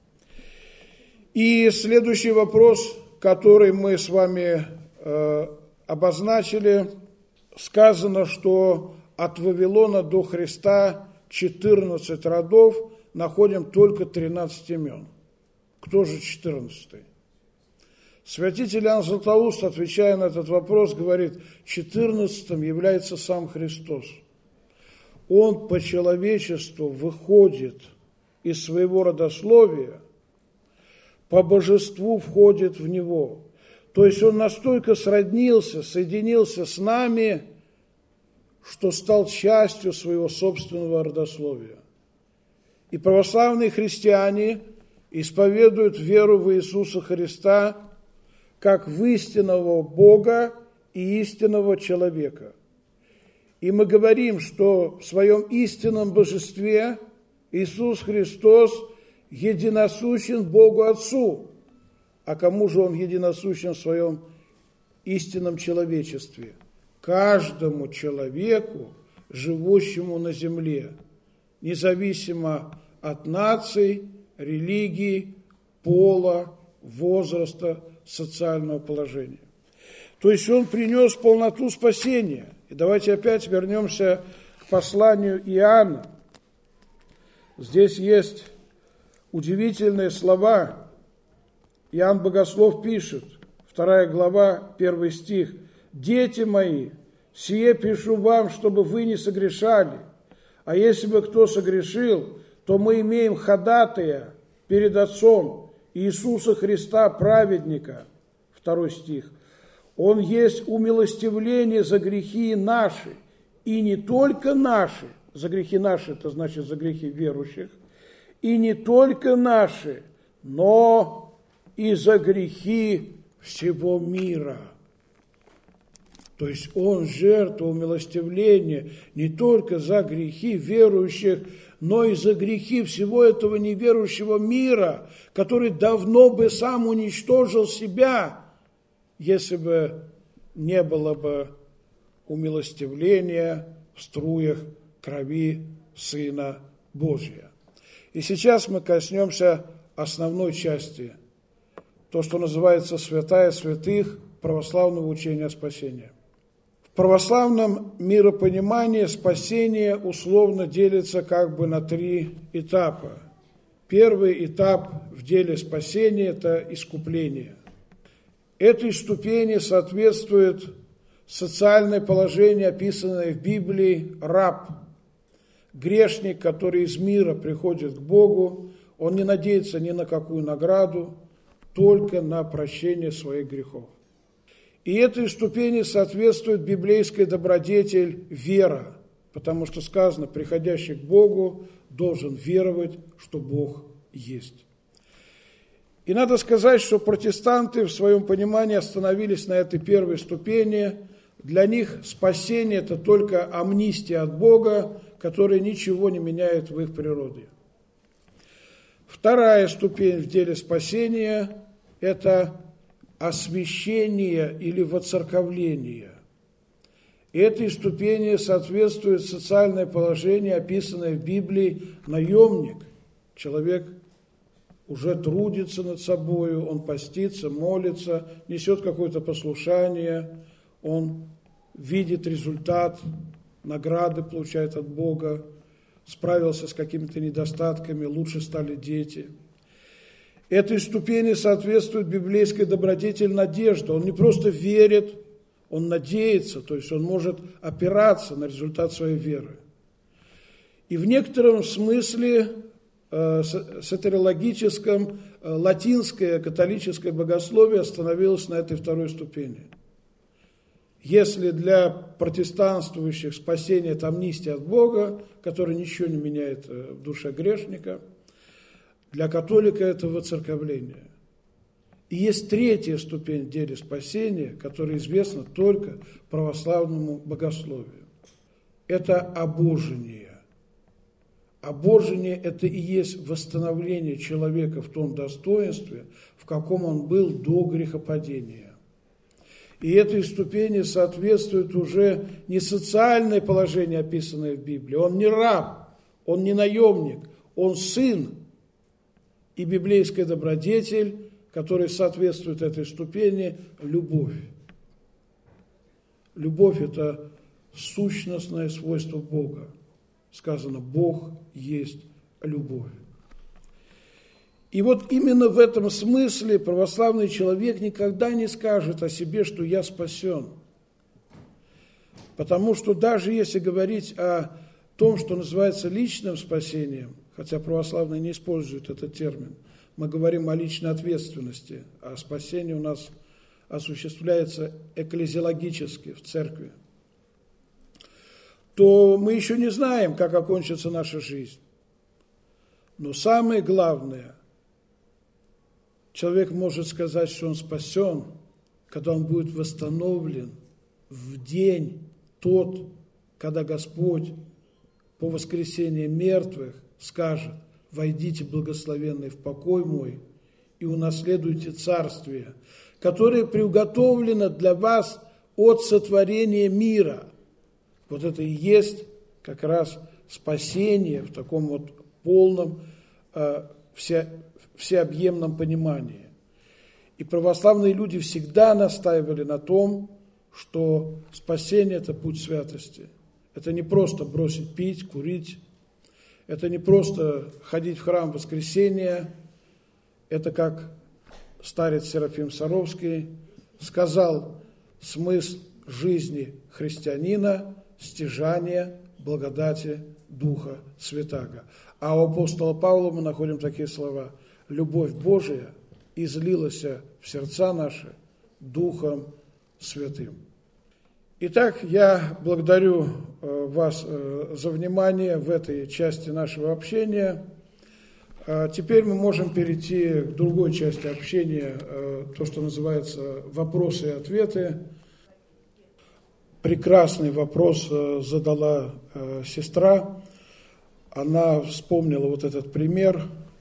И следующий вопрос, который мы с вами э, обозначили, сказано, что от Вавилона до Христа четырнадцать родов, находим только тринадцать имен. Кто же четырнадцатый? Святитель Иоанн Златоуст, отвечая на этот вопрос, говорит, четырнадцатым является сам Христос. Он по человечеству выходит из своего родословия, по божеству входит в него. То есть он настолько сроднился, соединился с нами, что стал частью своего собственного родословия. И православные христиане исповедуют веру в Иисуса Христа как в истинного Бога и истинного человека. И мы говорим, что в своем истинном божестве Иисус Христос единосущен Богу Отцу. А кому же Он единосущен в своем истинном человечестве? Каждому человеку, живущему на земле, независимо от наций, религии, пола, возраста, социального положения. То есть Он принес полноту спасения. И давайте опять вернемся к посланию Иоанна. Здесь есть удивительные слова. Иоанн Богослов пишет, вторая глава, первый стих. «Дети мои, сие пишу вам, чтобы вы не согрешали. А если бы кто согрешил, то мы имеем ходатая перед Отцом, Иисуса Христа, праведника». Второй стих. «Он есть умилостивление за грехи наши, и не только наши». За грехи наши, это значит за грехи верующих. «И не только наши, но и за грехи всего мира». То есть Он жертва умилостивления не только за грехи верующих, но и за грехи всего этого неверующего мира, который давно бы сам уничтожил себя, если бы не было бы умилостивления в струях крови Сына Божия. И сейчас мы коснемся основной части, то, что называется святая святых православного учения спасения. В православном миропонимании спасение условно делится как бы на три этапа. Первый этап в деле спасения – это искупление. Этой ступени соответствует социальное положение, описанное в Библии, раб, грешник, который из мира приходит к Богу, он не надеется ни на какую награду, только на прощение своих грехов. И этой ступени соответствует библейская добродетель вера, потому что сказано, приходящий к Богу должен веровать, что Бог есть. И надо сказать, что протестанты в своем понимании остановились на этой первой ступени. Для них спасение – это только амнистия от Бога, которая ничего не меняет в их природе. Вторая ступень в деле спасения – это освящение или воцерковление. И этой ступени соответствует социальное положение, описанное в Библии, наемник. Человек уже трудится над собой, он постится, молится, несет какое-то послушание, он видит результат, награды получает от Бога, справился с какими-то недостатками, лучше стали дети. Этой ступени соответствует библейской добродетель надежда. Он не просто верит, он надеется, то есть он может опираться на результат своей веры. И в некотором смысле э, сатериологическом э, латинское католическое богословие остановилось на этой второй ступени. Если для протестанствующих спасение – это амнистия от Бога, которая ничего не меняет в душе грешника, для католика это воцерковление. И есть третья ступень в деле спасения, которая известна только православному богословию. Это обожение. Обожение – это и есть восстановление человека в том достоинстве, в каком он был до грехопадения. И этой ступени соответствует уже не социальное положение, описанное в Библии. Он не раб, он не наемник, он сын. И библейская добродетель, которая соответствует этой ступени, любовь. Любовь – это сущностное свойство Бога. Сказано, Бог есть любовь. И вот именно в этом смысле православный человек никогда не скажет о себе, что я спасен. Потому что даже если говорить о том, что называется личным спасением, хотя православные не используют этот термин, мы говорим о личной ответственности, а спасение у нас осуществляется экклезиологически в церкви, то мы еще не знаем, как окончится наша жизнь. Но самое главное, человек может сказать, что он спасен, когда он будет восстановлен в день тот, когда Господь по воскресении мертвых скажет: «Войдите, благословенные, в покой мой, и унаследуйте царствие, которое приготовлено для вас от сотворения мира». Вот это и есть как раз спасение в таком вот полном, э, все, всеобъемном понимании. И православные люди всегда настаивали на том, что спасение – это путь святости. Это не просто бросить пить, курить, это не просто ходить в храм в воскресенье, это, как старец Серафим Саровский сказал, смысл жизни христианина – стяжание благодати Духа Святаго. А у апостола Павла мы находим такие слова: «Любовь Божия излилась в сердца наши Духом Святым». Итак, я благодарю вас за внимание в этой части нашего общения. Теперь мы можем перейти к другой части общения, то, что называется «Вопросы и ответы». Прекрасный вопрос задала сестра. Она вспомнила вот этот пример,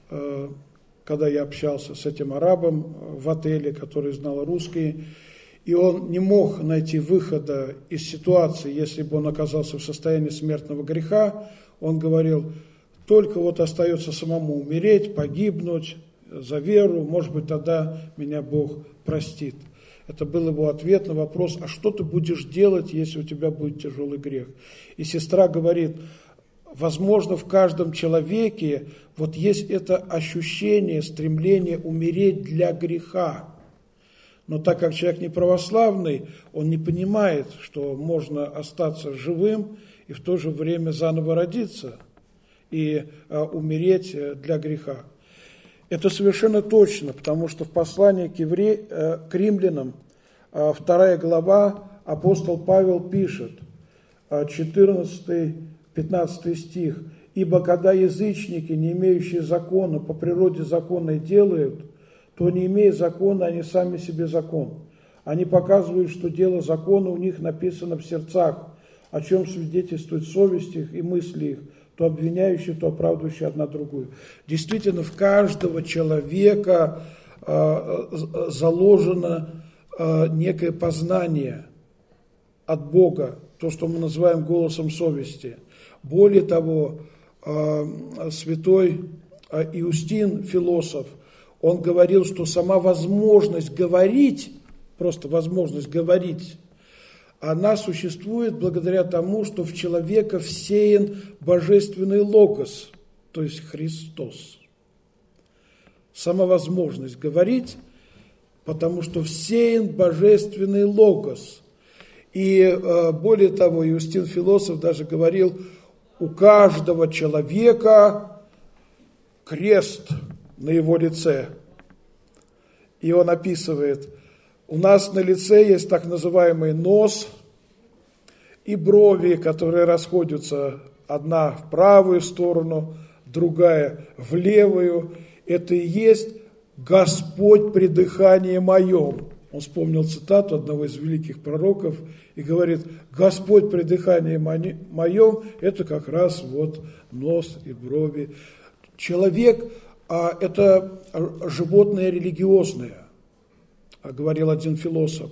когда я общался с этим арабом в отеле, который знал русский, и он не мог найти выхода из ситуации, если бы он оказался в состоянии смертного греха. Он говорил: только вот остается самому умереть, погибнуть за веру, может быть, тогда меня Бог простит. Это был его ответ на вопрос: а что ты будешь делать, если у тебя будет тяжелый грех? И сестра говорит: возможно, в каждом человеке вот есть это ощущение, стремление умереть для греха. Но так как человек не православный, он не понимает, что можно остаться живым и в то же время заново родиться и а, умереть для греха. Это совершенно точно, потому что в послании к, евре... к римлянам, вторая глава, апостол Павел пишет, четырнадцатый-пятнадцатый стих: «Ибо когда язычники, не имеющие закона, по природе законной делают, то, не имея закона, они сами себе закон. Они показывают, что дело закона у них написано в сердцах, о чем свидетельствует совесть их и мысли их, то обвиняющие, то оправдывающие одна другую». Действительно, в каждого человека э, заложено э, некое познание, от Бога, то, что мы называем голосом совести. Более того, святой Иустин, философ, он говорил, что сама возможность говорить, просто возможность говорить, она существует благодаря тому, что в человека всеян божественный логос, то есть Христос. Сама возможность говорить, потому что всеян божественный логос. И более того, Иустин философ даже говорил, у каждого человека крест на его лице. И он описывает, у нас на лице есть так называемый нос и брови, которые расходятся одна в правую сторону, другая в левую. Это и есть Господь при дыхании моем. Он вспомнил цитату одного из великих пророков и говорит, Господь при дыхании моем, это как раз вот нос и брови. Человек а, – это животное религиозное, говорил один философ.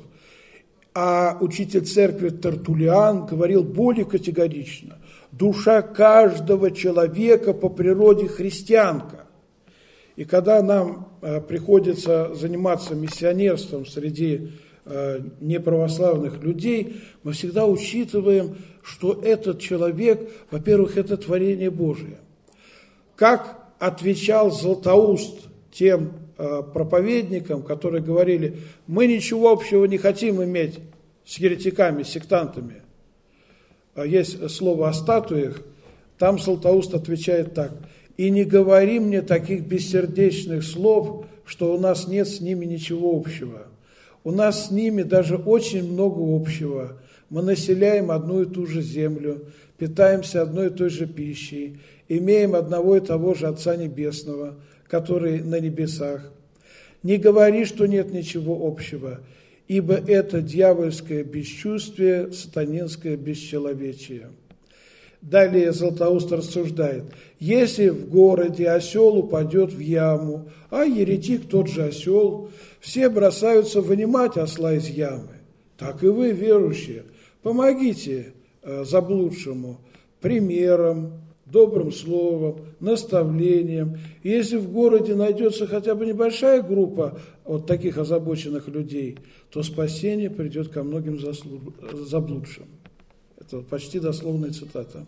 А учитель церкви Тертуллиан говорил более категорично, душа каждого человека по природе христианка. И когда нам э, приходится заниматься миссионерством среди э, неправославных людей, мы всегда учитываем, что этот человек, во-первых, это творение Божие. Как отвечал Златоуст тем э, проповедникам, которые говорили, мы ничего общего не хотим иметь с еретиками, сектантами. Есть слово о статуях, там Златоуст отвечает так. И не говори мне таких бессердечных слов, что у нас нет с ними ничего общего. У нас с ними даже очень много общего. Мы населяем одну и ту же землю, питаемся одной и той же пищей, имеем одного и того же Отца Небесного, который на небесах. Не говори, что нет ничего общего, ибо это дьявольское бесчувствие, сатанинское бесчеловечие. Далее Златоуст рассуждает, если в городе осел упадет в яму, а еретик тот же осел, все бросаются вынимать осла из ямы. Так и вы, верующие, помогите э, заблудшему примером, добрым словом, наставлением. И если в городе найдется хотя бы небольшая группа вот таких озабоченных людей, то спасение придет ко многим заслу... заблудшим. Это почти дословная цитата.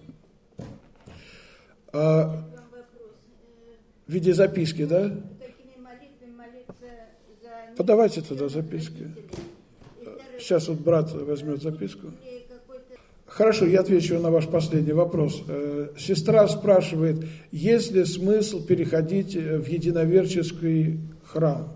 А, в виде записки, да? Подавайте туда записки. Сейчас вот брат возьмет записку. Хорошо, я отвечу на ваш последний вопрос. Сестра спрашивает, есть ли смысл переходить в единоверческий храм?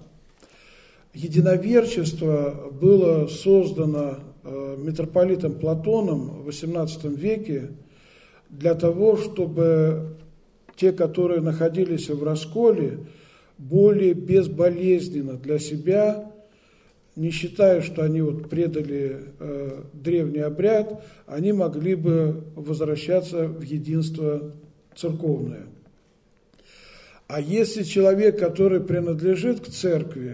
Единоверчество было создано митрополитом Платоном в восемнадцатом веке для того, чтобы те, которые находились в расколе, более безболезненно для себя, не считая, что они вот предали э, древний обряд, они могли бы возвращаться в единство церковное. А если человек, который принадлежит к церкви,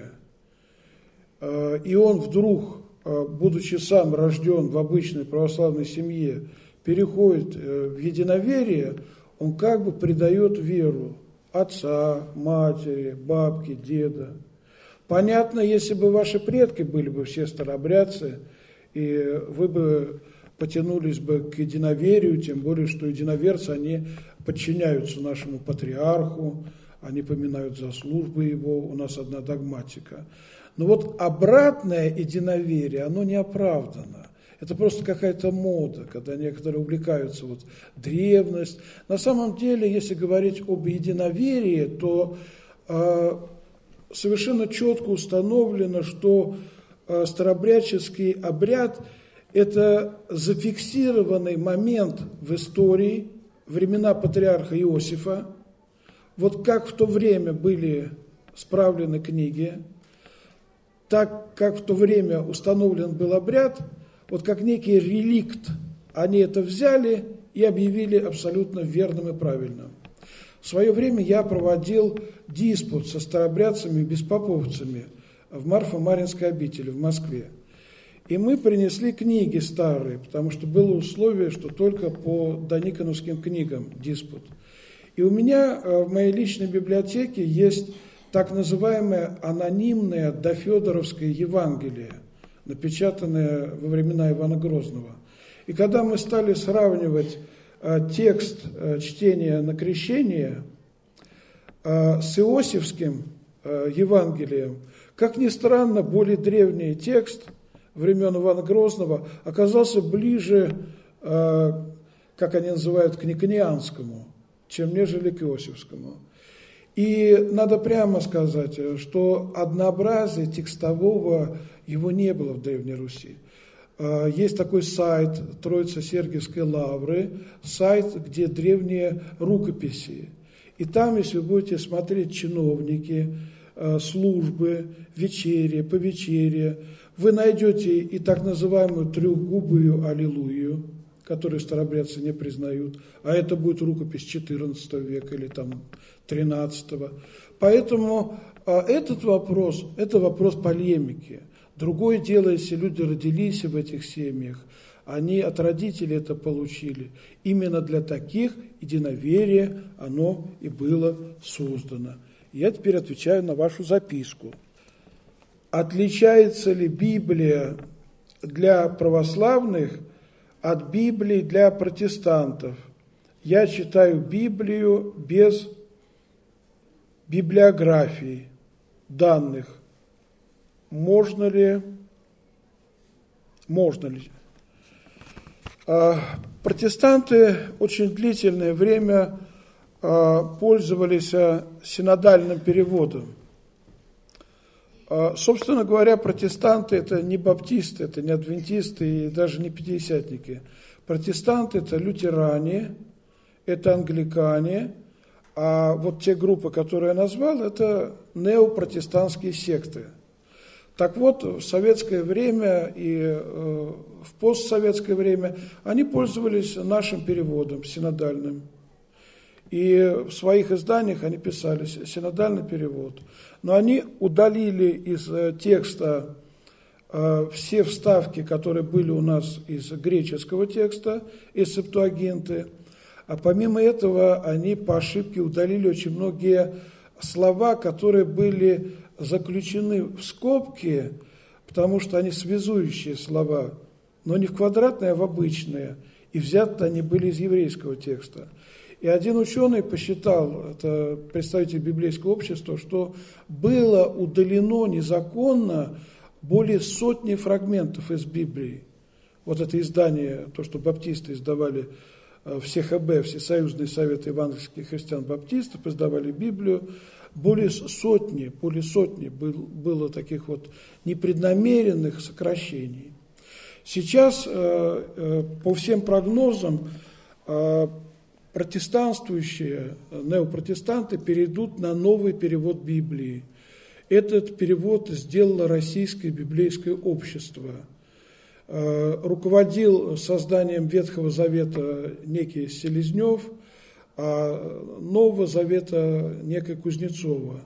э, и он вдруг, э, будучи сам рожден в обычной православной семье, переходит э, в единоверие, он как бы предает веру отца, матери, бабки, деда. Понятно, если бы ваши предки были бы все старообрядцы, и вы бы потянулись бы к единоверию, тем более, что единоверцы, они подчиняются нашему патриарху, они поминают за службы его, у нас одна догматика. Но вот обратное единоверие, оно не оправдано. Это просто какая-то мода, когда некоторые увлекаются вот древность. На самом деле, если говорить об единоверии, то э, совершенно четко установлено, что э, старообрядческий обряд – это зафиксированный момент в истории, времена патриарха Иосифа. Вот как в то время были справлены книги, так как в то время установлен был обряд, вот как некий реликт, они это взяли и объявили абсолютно верным и правильным. В свое время я проводил диспут со старообрядцами и беспоповцами в Марфо-Маринской обители в Москве. И мы принесли книги старые, потому что было условие, что только по дониконовским книгам диспут. И у меня в моей личной библиотеке есть так называемое анонимное дофедоровское Евангелие, напечатанное во времена Ивана Грозного. И когда мы стали сравнивать текст чтения на крещение с Иосифским Евангелием, как ни странно, более древний текст времен Ивана Грозного оказался ближе, как они называют, к никонианскому, чем нежели к Иосифскому. И надо прямо сказать, что однообразия текстового его не было в Древней Руси. Есть такой сайт Троице-Сергиевской лавры, сайт, где древние рукописи. И там, если вы будете смотреть чиновники, службы, вечерия, повечерия, вы найдете и так называемую трехгубую аллилуйю, которую старобрядцы не признают, а это будет рукопись четырнадцатого века или там тринадцатого. Поэтому а, этот вопрос, это вопрос полемики. Другое дело, если люди родились в этих семьях, они от родителей это получили. Именно для таких единоверие оно и было создано. Я теперь отвечаю на вашу записку. Отличается ли Библия для православных от Библии для протестантов? Я читаю Библию без библиографии, данных. Можно ли? Можно ли? Протестанты очень длительное время пользовались синодальным переводом. Собственно говоря, протестанты – это не баптисты, это не адвентисты и даже не пятидесятники. Протестанты – это лютеране, это англикане, а вот те группы, которые я назвал, это неопротестантские секты. Так вот, в советское время и э, в постсоветское время они пользовались нашим переводом, синодальным. И в своих изданиях они писали синодальный перевод. Но они удалили из э, текста э, все вставки, которые были у нас из греческого текста, из Септуагинты. А помимо этого они по ошибке удалили очень многие слова, которые были заключены в скобки, потому что они связующие слова, но не в квадратные, а в обычные. И взяты они были из еврейского текста. И один ученый посчитал, это представитель библейского общества, что было удалено незаконно более сотни фрагментов из Библии. Вот это издание, то, что баптисты издавали, все ха бэ, Всесоюзный совет евангельских христиан-баптистов, издавали Библию, более сотни, более сотни был, было таких вот непреднамеренных сокращений. Сейчас э, э, по всем прогнозам э, протестанствующие, неопротестанты перейдут на новый перевод Библии. Этот перевод сделало Российское библейское общество. Э, руководил созданием Ветхого Завета некий Селезнев, а Нового Завета некая Кузнецова.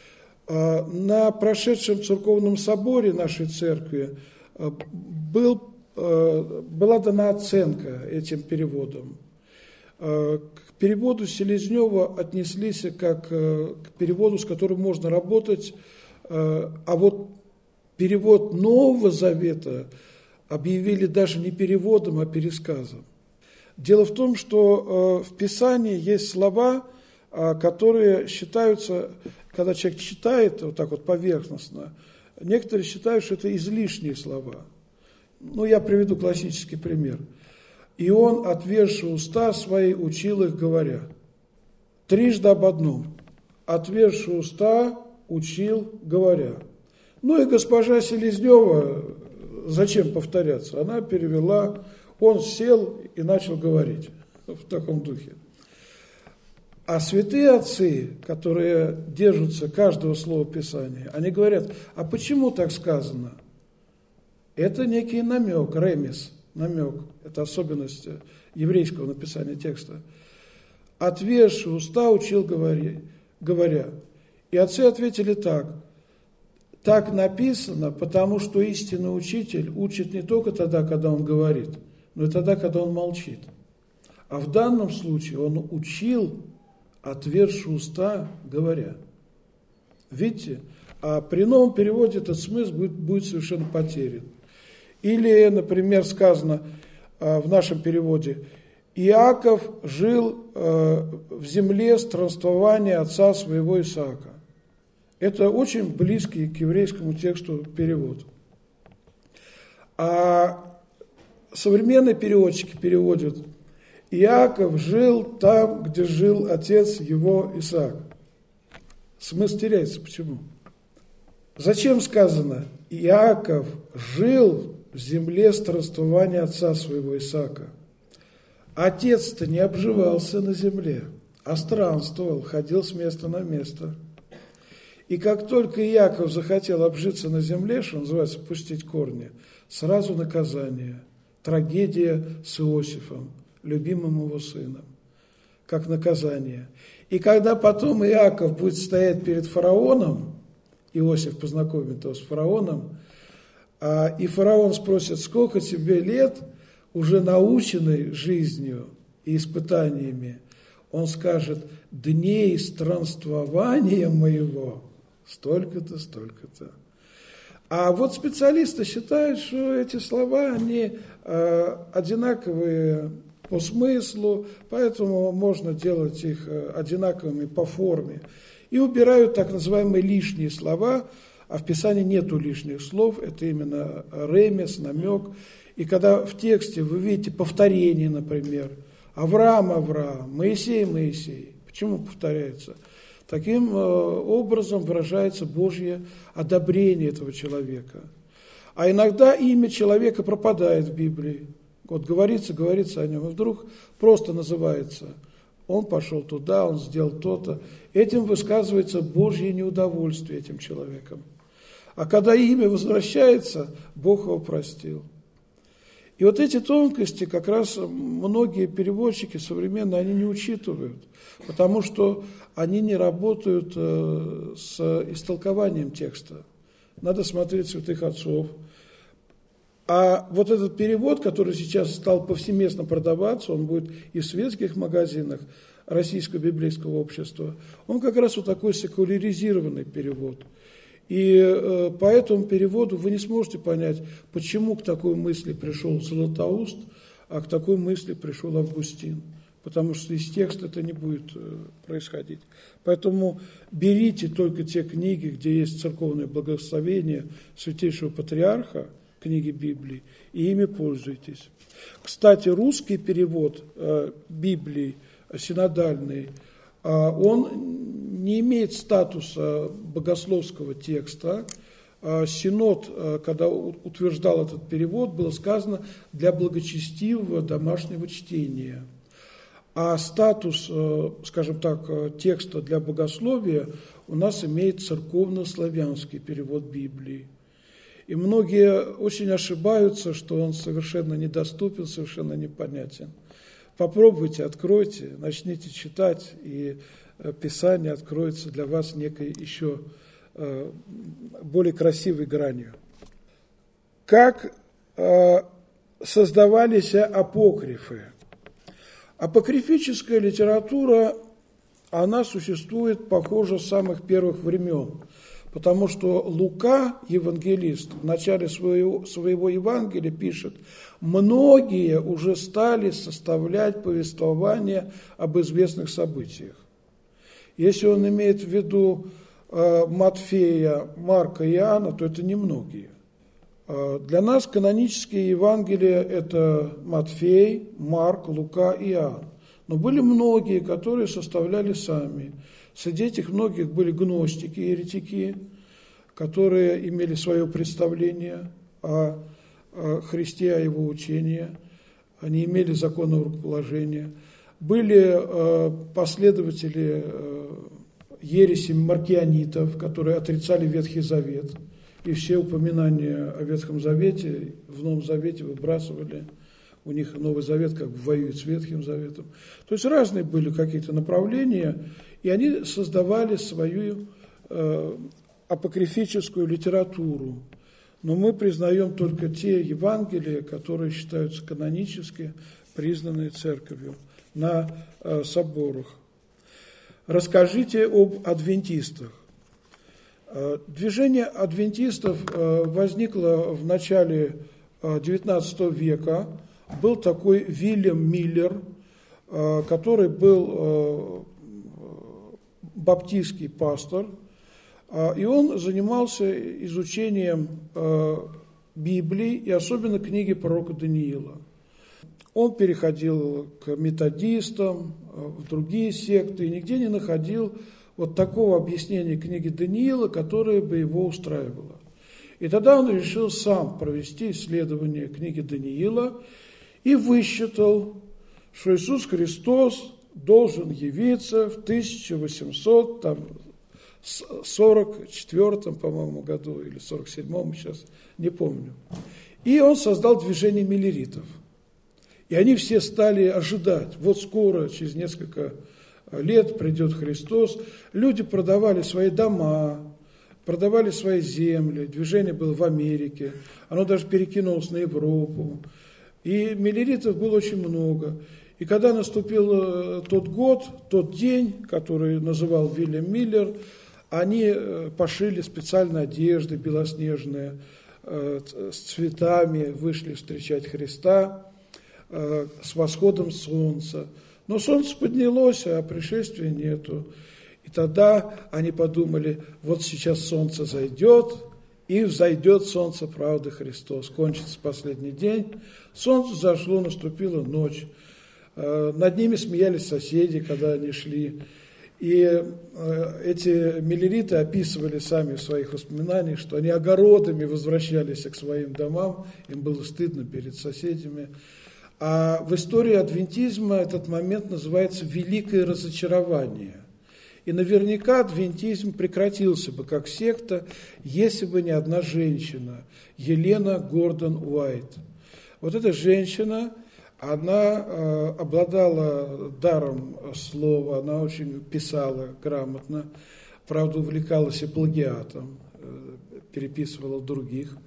На прошедшем церковном соборе нашей церкви был, была дана оценка этим переводам. К переводу Селезнева отнеслись как к переводу, с которым можно работать, а вот перевод Нового Завета объявили даже не переводом, а пересказом. Дело в том, что э, в Писании есть слова, э, которые считаются, когда человек читает вот так вот поверхностно, некоторые считают, что это излишние слова. Ну, я приведу классический пример. «И он, отверзши уста свои, учил их, говоря». Трижды об одном. «Отверзши уста, учил, говоря». Ну и госпожа Селезнева, зачем повторяться, она перевела... Он сел и начал говорить в таком духе. А святые отцы, которые держатся каждого слова Писания, они говорят, а почему так сказано? Это некий намек, ремес, намек. Это особенность еврейского написания текста. «Отверзши уста учил, говоря». И отцы ответили так. так написано, потому что истинный учитель учит не только тогда, когда он говорит, но и тогда, когда он молчит. А в данном случае он учил, отверзши уста, говоря. Видите? А при новом переводе этот смысл будет, будет совершенно потерян. Или, например, сказано в нашем переводе: Иаков жил в земле странствования отца своего Исаака. Это очень близкий к еврейскому тексту перевод. А современные переводчики переводят: Иаков жил там, где жил отец его Исаак. Смысл теряется. Почему? Зачем сказано: Иаков жил в земле странствования отца своего Исаака? Отец-то не обживался на земле, а странствовал, ходил с места на место. И как только Иаков захотел обжиться на земле, что называется, пустить корни, сразу наказание, трагедия с Иосифом, любимым его сыном, как наказание. И когда потом Иаков будет стоять перед фараоном, Иосиф познакомит его с фараоном, и фараон спросит: сколько тебе лет, уже наученный жизнью и испытаниями? Он скажет: дней странствования моего столько-то, столько-то. А вот специалисты считают, что эти слова, они э, одинаковые по смыслу, поэтому можно делать их одинаковыми по форме. И убирают так называемые лишние слова, а в Писании нету лишних слов, это именно ремес, намек. И когда в тексте вы видите повторение, например, Авраам, Авраам, Моисей, Моисей, почему повторяется? Таким образом выражается Божье одобрение этого человека. А иногда имя человека пропадает в Библии. Вот говорится, говорится о нем, и вдруг просто называется: он пошел туда, он сделал то-то. Этим высказывается Божье неудовольствие этим человеком. А когда имя возвращается, Бог его простил. И вот эти тонкости как раз многие переводчики современные, они не учитывают, потому что они не работают с истолкованием текста. Надо смотреть святых отцов. А вот этот перевод, который сейчас стал повсеместно продаваться, он будет и в светских магазинах Российского библейского общества, он как раз вот такой секуляризированный перевод. И э, по этому переводу вы не сможете понять, почему к такой мысли пришел Златоуст, а к такой мысли пришел Августин. Потому что из текста это не будет э, происходить. Поэтому берите только те книги, где есть церковное благословение Святейшего Патриарха, книги Библии, и ими пользуйтесь. Кстати, русский перевод э, Библии, синодальный, э, он не имеет статуса богословского текста. Синод, когда утверждал этот перевод, было сказано для благочестивого домашнего чтения. А статус, скажем так, текста для богословия у нас имеет церковно-славянский перевод Библии. И многие очень ошибаются, что он совершенно недоступен, совершенно непонятен. Попробуйте, откройте, начните читать, и Писание откроется для вас некой еще э, более красивой гранью. Как э, создавались апокрифы? Апокрифическая литература, она существует, похоже, с самых первых времен, потому что Лука, евангелист, в начале своего, своего Евангелия пишет: многие уже стали составлять повествование об известных событиях. Если он имеет в виду э, Матфея, Марка и Иоанна, то это немногие. Э, для нас канонические Евангелия – это Матфей, Марк, Лука и Иоанн. Но были многие, которые составляли сами. Среди этих многих были гностики, еретики, которые имели свое представление о, о Христе, о его учении. Они имели законное рукоположение. Были э, последователи э, ереси маркионитов, которые отрицали Ветхий Завет, и все упоминания о Ветхом Завете в Новом Завете выбрасывали. У них Новый Завет как бы воюет с Ветхим Заветом. То есть разные были какие-то направления, и они создавали свою э, апокрифическую литературу, но мы признаем только те Евангелия, которые считаются канонически признанные церковью на э, соборах. Расскажите об адвентистах. Э, движение адвентистов э, возникло в начале э, девятнадцатого века. Был такой Вильям Миллер, э, который был э, баптистский пастор, и он занимался изучением Библии и особенно книги пророка Даниила. Он переходил к методистам, в другие секты, и нигде не находил вот такого объяснения книги Даниила, которое бы его устраивало. И тогда он решил сам провести исследование книги Даниила и высчитал, что Иисус Христос должен явиться в тысяча восемьсот сорок четвёртом, по-моему, году, или сорок седьмом, сейчас не помню. И он создал движение миллеритов. И они все стали ожидать, вот скоро, через несколько лет придет Христос. Люди продавали свои дома, продавали свои земли, движение было в Америке, оно даже перекинулось на Европу. И миллеритов было очень много. И когда наступил тот год, тот день, который называл Вильям Миллер, они пошили специальные одежды белоснежные, с цветами, вышли встречать Христа с восходом солнца. Но солнце поднялось, а пришествия нету. И тогда они подумали, вот сейчас солнце зайдет, и взойдет солнце правды Христос. Кончится последний день, солнце зашло, наступила ночь. Над ними смеялись соседи, когда они шли. И эти миллериты описывали сами в своих воспоминаниях, что они огородами возвращались к своим домам, им было стыдно перед соседями. А в истории адвентизма этот момент называется «великое разочарование». И наверняка адвентизм прекратился бы как секта, если бы не одна женщина, Елена Гордон Уайт. Вот эта женщина, она э, обладала даром слова, она очень писала грамотно, правда, увлекалась и плагиатом, э, переписывала других.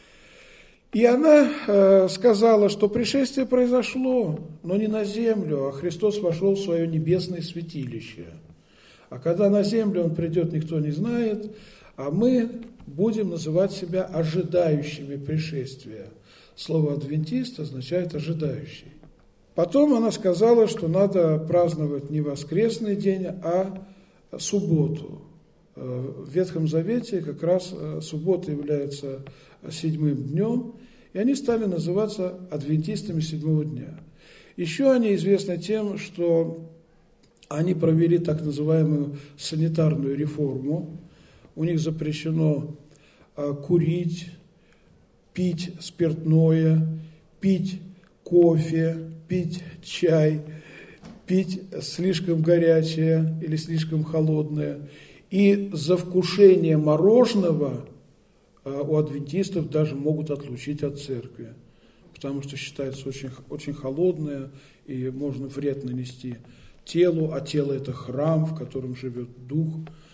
И она э, сказала, что пришествие произошло, но не на землю, а Христос вошел в свое небесное святилище. А когда на землю он придет, никто не знает, а мы будем называть себя ожидающими пришествия. Слово «адвентист» означает «ожидающий». Потом она сказала, что надо праздновать не воскресный день, а субботу. В Ветхом Завете как раз суббота является седьмым днем, и они стали называться адвентистами седьмого дня. Еще они известны тем, что они провели так называемую санитарную реформу. У них запрещено курить, пить спиртное, пить кофе, пить чай, пить слишком горячее или слишком холодное. И за вкушение мороженого у адвентистов даже могут отлучить от церкви, потому что считается очень, очень холодное и можно вред нанести телу, а тело – это храм, в котором живет Дух.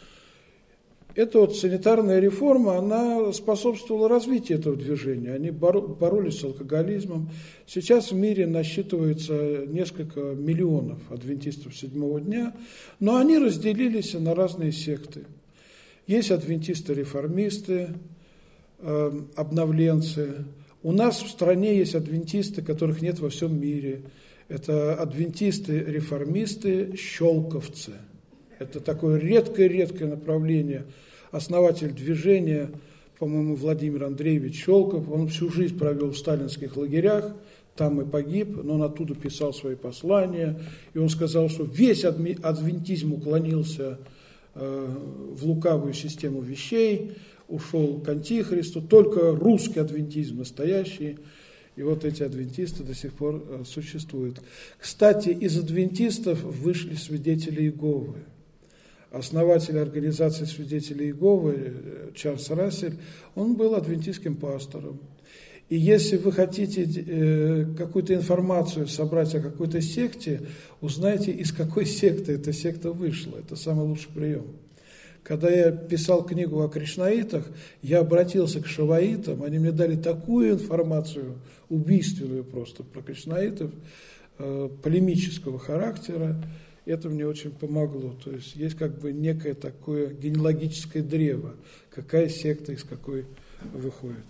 Эта вот санитарная реформа, она способствовала развитию этого движения. Они боролись с алкоголизмом. Сейчас в мире насчитывается несколько миллионов адвентистов седьмого дня, но они разделились на разные секты. Есть адвентисты-реформисты, э, обновленцы. У нас в стране есть адвентисты, которых нет во всем мире. Это адвентисты-реформисты, щелковцы. Это такое редкое-редкое направление. Основатель движения, по-моему, Владимир Андреевич Щелков, он всю жизнь провел в сталинских лагерях, там и погиб, но он оттуда писал свои послания. И он сказал, что весь адвентизм уклонился э, в лукавую систему вещей, ушел к антихристу, только русский адвентизм настоящий. И вот эти адвентисты до сих пор э, существуют. Кстати, из адвентистов вышли свидетели Иеговы. Основатель организации свидетелей Иеговы Чарльз Рассель, он был адвентистским пастором. И если вы хотите э, какую-то информацию собрать о какой-то секте, узнайте, из какой секты эта секта вышла. Это самый лучший прием. когда я писал книгу о кришнаитах, я обратился к шиваитам, они мне дали такую информацию, убийственную просто, про кришнаитов, э, полемического характера, это мне очень помогло. То есть есть как бы некое такое генеалогическое древо, какая секта из какой выходит.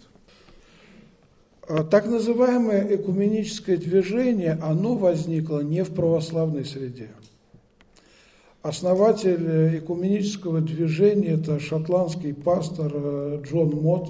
Так называемое экуменическое движение, оно возникло не в православной среде. Основатель экуменического движения – это шотландский пастор Джон Мот,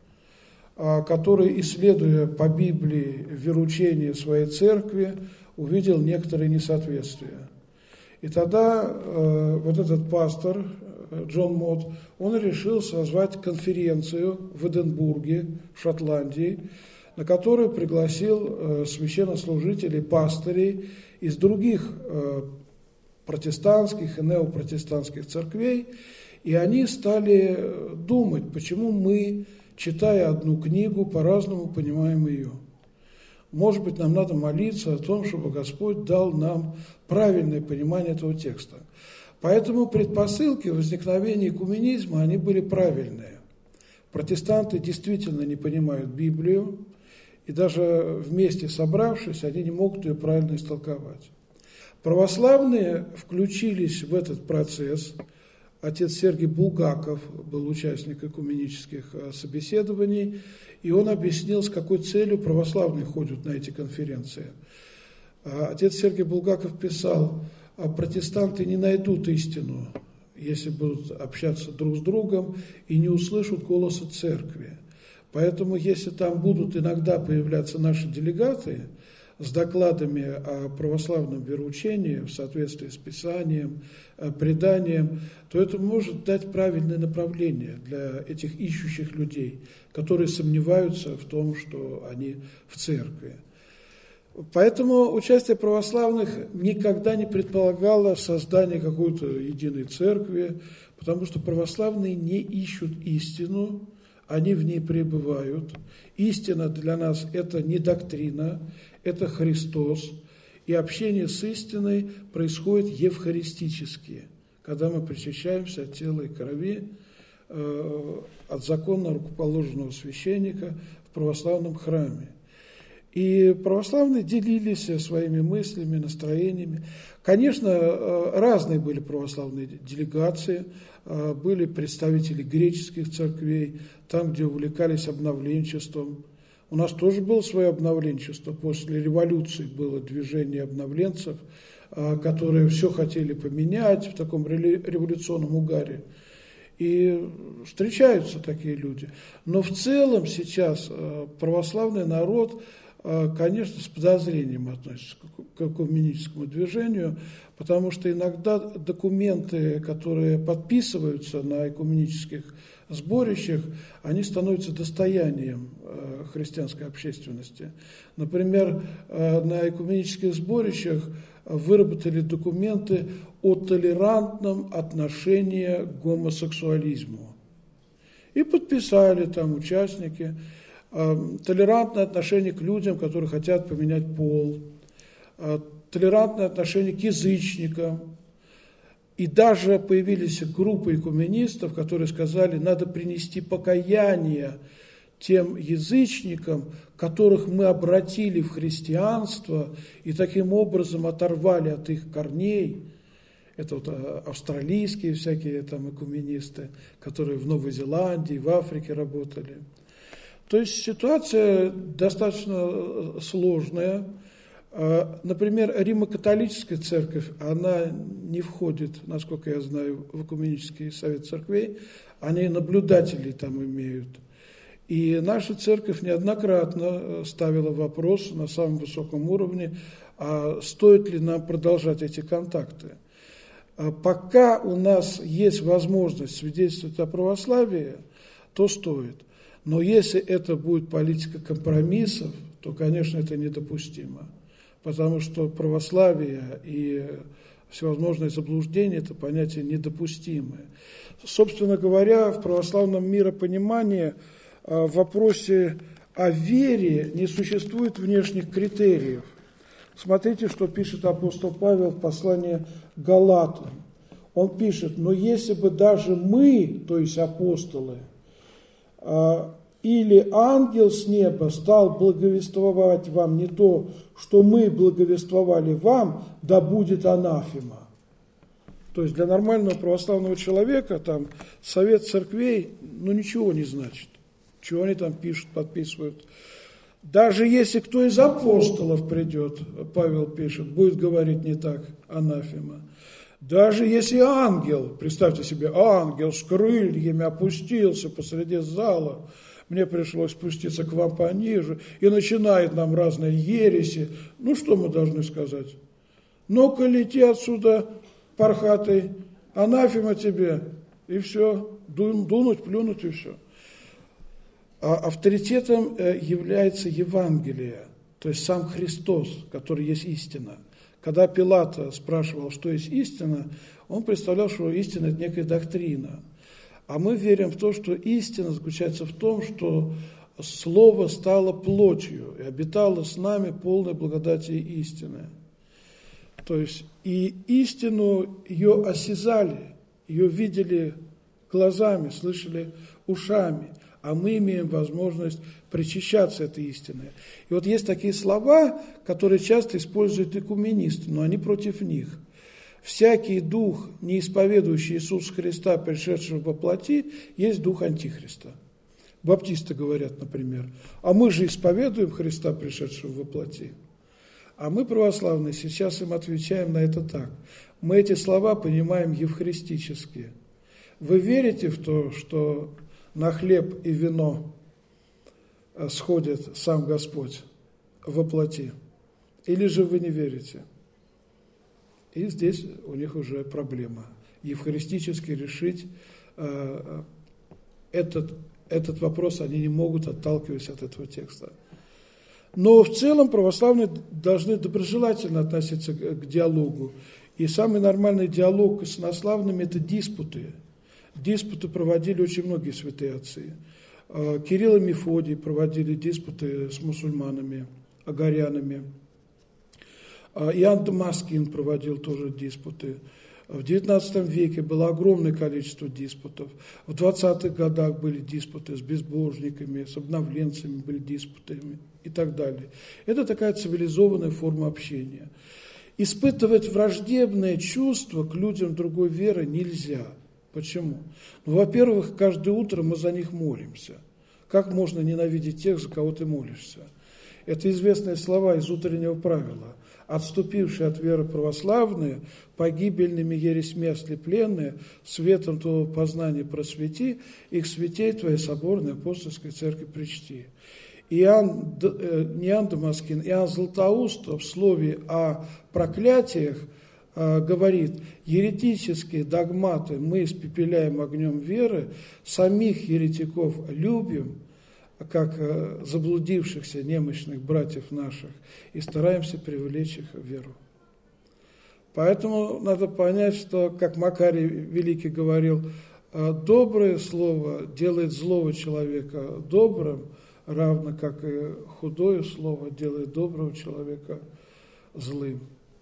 который, исследуя по Библии вероучение своей церкви, увидел некоторые несоответствия. И тогда э, вот этот пастор Джон Мот, он решил созвать конференцию в Эдинбурге, в Шотландии, на которую пригласил э, священнослужителей, пастырей из других э, протестантских и неопротестантских церквей, и они стали думать, почему мы, читая одну книгу, по-разному понимаем ее. Может быть, нам надо молиться о том, чтобы Господь дал нам правильное понимание этого текста. Поэтому предпосылки возникновения экуменизма, они были правильные. Протестанты действительно не понимают Библию, и даже вместе собравшись, они не могут ее правильно истолковать. Православные включились в этот процесс. Отец Сергий Булгаков был участник экуменических собеседований, и он объяснил, с какой целью православные ходят на эти конференции. Отец Сергий Булгаков писал: протестанты не найдут истину, если будут общаться друг с другом и не услышат голоса церкви. Поэтому, если там будут иногда появляться наши делегаты с докладами о православном вероучении в соответствии с Писанием, преданием, то это может дать правильное направление для этих ищущих людей, которые сомневаются в том, что они в церкви. Поэтому участие православных никогда не предполагало создание какой-то единой церкви, потому что православные не ищут истину, они в ней пребывают. Истина для нас – это не доктрина, это Христос. И общение с истиной происходит евхаристически, когда мы причащаемся от тела и крови, э, от законно рукоположенного священника в православном храме. И православные делились своими мыслями, настроениями. Конечно, разные были православные делегации, были представители греческих церквей, там, где увлекались обновленчеством. У нас тоже было свое обновленчество. После революции было движение обновленцев, которые все хотели поменять в таком революционном угаре. И встречаются такие люди. Но в целом сейчас православный народ, конечно, с подозрением относится к экуменическому движению, потому что иногда документы, которые подписываются на экуменических сборищах, они становятся достоянием христианской общественности. Например, на экуменических сборищах выработали документы о толерантном отношении к гомосексуализму. И подписали там участники толерантное отношение к людям, которые хотят поменять пол, толерантное отношение к язычникам. И даже появились группы экуменистов, которые сказали, надо принести покаяние тем язычникам, которых мы обратили в христианство и таким образом оторвали от их корней. Это вот австралийские всякие там экуменисты, которые в Новой Зеландии, в Африке работали. То есть ситуация достаточно сложная. Например, Римо-католическая церковь, она не входит, насколько я знаю, в экуменический совет церквей, они наблюдателей там имеют. И наша церковь неоднократно ставила вопрос на самом высоком уровне, а стоит ли нам продолжать эти контакты. Пока у нас есть возможность свидетельствовать о православии, то стоит. Но если это будет политика компромиссов, то, конечно, это недопустимо. Потому что православие и всевозможные заблуждения – это понятия недопустимые. Собственно говоря, в православном миропонимании в вопросе о вере не существует внешних критериев. Смотрите, что пишет апостол Павел в послании к Галатам. он пишет: но если бы даже мы, то есть апостолы, или ангел с неба стал благовествовать вам не то, что мы благовествовали вам, да будет анафема. То есть для нормального православного человека там совет церквей, ну ничего не значит. Чего они там пишут, подписывают. Даже если кто из апостолов придет, Павел пишет, будет говорить не так, анафема. Даже если ангел, представьте себе, ангел с крыльями опустился посреди зала, мне пришлось спуститься к вам пониже, и начинает нам разные ереси, ну что мы должны сказать? Ну-ка лети отсюда, пархатый, анафема тебе, и все, дунуть, плюнуть, и все. А авторитетом является Евангелие, то есть сам Христос, который есть истина. Когда Пилат спрашивал, что есть истина, он представлял, что истина – это некая доктрина. А мы верим в то, что истина заключается в том, что Слово стало плотью и обитало с нами полной благодати и истины. То есть и истину ее осязали, ее видели глазами, слышали ушами, а мы имеем возможность причащаться этой истиной. И вот есть такие слова, которые часто используют экуменисты, но они против них. Всякий дух, не исповедующий Иисуса Христа, пришедшего во плоти, есть дух Антихриста. Баптисты говорят, например, а мы же исповедуем Христа, пришедшего во плоти. А мы, православные, сейчас им отвечаем на это так. Мы эти слова понимаем евхаристически. Вы верите в то, что на хлеб и вино сходит сам Господь во плоти? Или же вы не верите? И здесь у них уже проблема. Евхаристически решить э, этот, этот вопрос они не могут, отталкиваясь от этого текста. Но в целом православные должны доброжелательно относиться к, к диалогу. И самый нормальный диалог с инославными – это диспуты. Диспуты проводили очень многие святые отцы. Кирилл и Мефодий проводили диспуты с мусульманами, агарянами. Иоанн Дамаскин проводил тоже диспуты. В девятнадцатом веке было огромное количество диспутов. В двадцатых годах были диспуты с безбожниками, с обновленцами были диспуты и так далее. Это такая цивилизованная форма общения. Испытывать враждебное чувство к людям другой веры нельзя. Почему? Ну, во-первых, каждое утро мы за них молимся. Как можно ненавидеть тех, за кого ты молишься? Это известные слова из утреннего правила. Отступившие от веры православные, погибельными ересьми ослепленные, светом твоего познания просвети, их святей твоей соборной апостольской церкви причти. Иоанн, не Иоанн Дамаскин, Иоанн Златоуст в слове о проклятиях говорит: еретические догматы мы испепеляем огнем веры, самих еретиков любим, как заблудившихся немощных братьев наших, и стараемся привлечь их в веру. Поэтому надо понять, что, как Макарий Великий говорил, доброе слово делает злого человека добрым, равно как и худое слово делает доброго человека злым.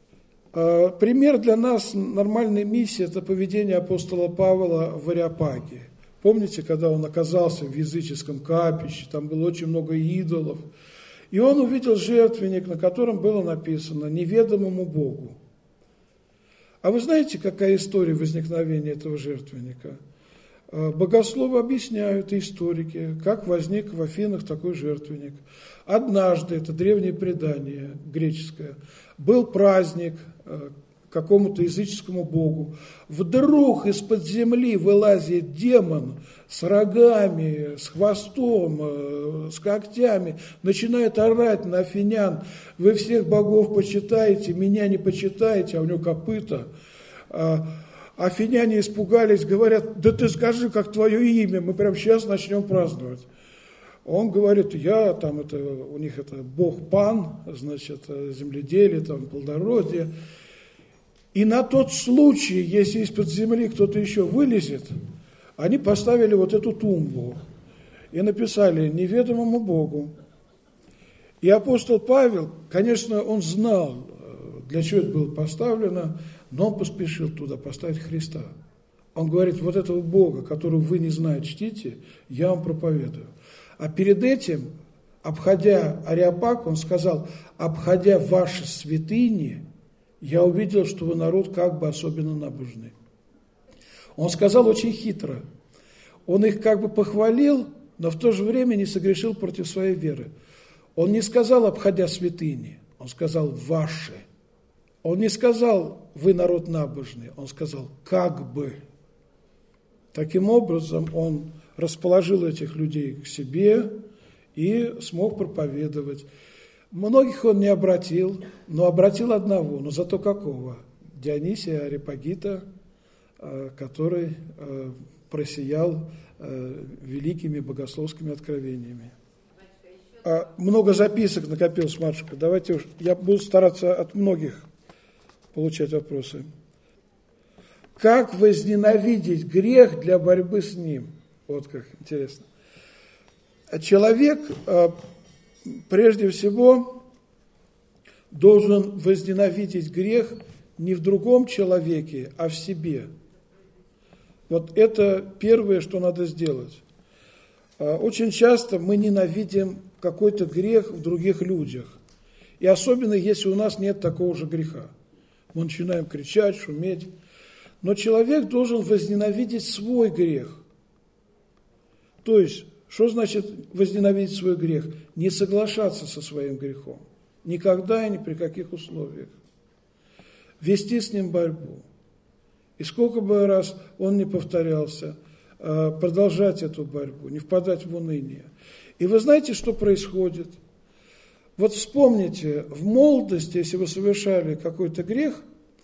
Пример для нас нормальной миссии – это поведение апостола Павла в Ареопаге. Помните, когда он оказался в языческом капище, там было очень много идолов, и он увидел жертвенник, на котором было написано «неведомому Богу». А вы знаете, какая история возникновения этого жертвенника? Богословы объясняют, и историки, как возник в Афинах такой жертвенник. Однажды, это древнее предание греческое, был праздник какому-то языческому богу. Вдруг из-под земли вылазит демон с рогами, с хвостом, с когтями, начинает орать на афинян: вы всех богов почитаете, меня не почитаете, а у него копыта. Афиняне испугались, говорят: да ты скажи, как твое имя, мы прямо сейчас начнем праздновать. Он говорит: я там, это, у них это бог Пан, значит, земледелие, там, плодородие. И на тот случай, если из-под земли кто-то еще вылезет, они поставили вот эту тумбу и написали «неведомому Богу». И апостол Павел, конечно, он знал, для чего это было поставлено, но он поспешил туда поставить Христа. Он говорит, вот этого Бога, которого вы не знаете, чтите, я вам проповедую. А перед этим, обходя Ареопаг, он сказал, обходя ваши святыни, я увидел, что вы народ как бы особенно набожный. Он сказал очень хитро. Он их как бы похвалил, но в то же время не согрешил против своей веры. Он не сказал, обходя святыни, он сказал, ваши. Он не сказал, вы народ набожный, он сказал, как бы. Таким образом, он расположил этих людей к себе и смог проповедовать. Многих он не обратил, но обратил одного, но зато какого? Дионисия Ареопагита, который просиял великими богословскими откровениями. Много записок накопилось, матушка. Давайте уж, я буду стараться от многих получать вопросы. Как возненавидеть грех для борьбы с ним? Вот как интересно. Человек, прежде всего, должен возненавидеть грех не в другом человеке, а в себе. Вот это первое, что надо сделать. Очень часто мы ненавидим какой-то грех в других людях. И особенно, если у нас нет такого же греха. Мы начинаем кричать, шуметь. Но человек должен возненавидеть свой грех. То есть, что значит возненавидеть свой грех? Не соглашаться со своим грехом. Никогда и ни при каких условиях. Вести с ним борьбу. И сколько бы раз он не повторялся, продолжать эту борьбу, не впадать в уныние. И вы знаете, что происходит? Вот вспомните, в молодости, если вы совершали какой-то грех,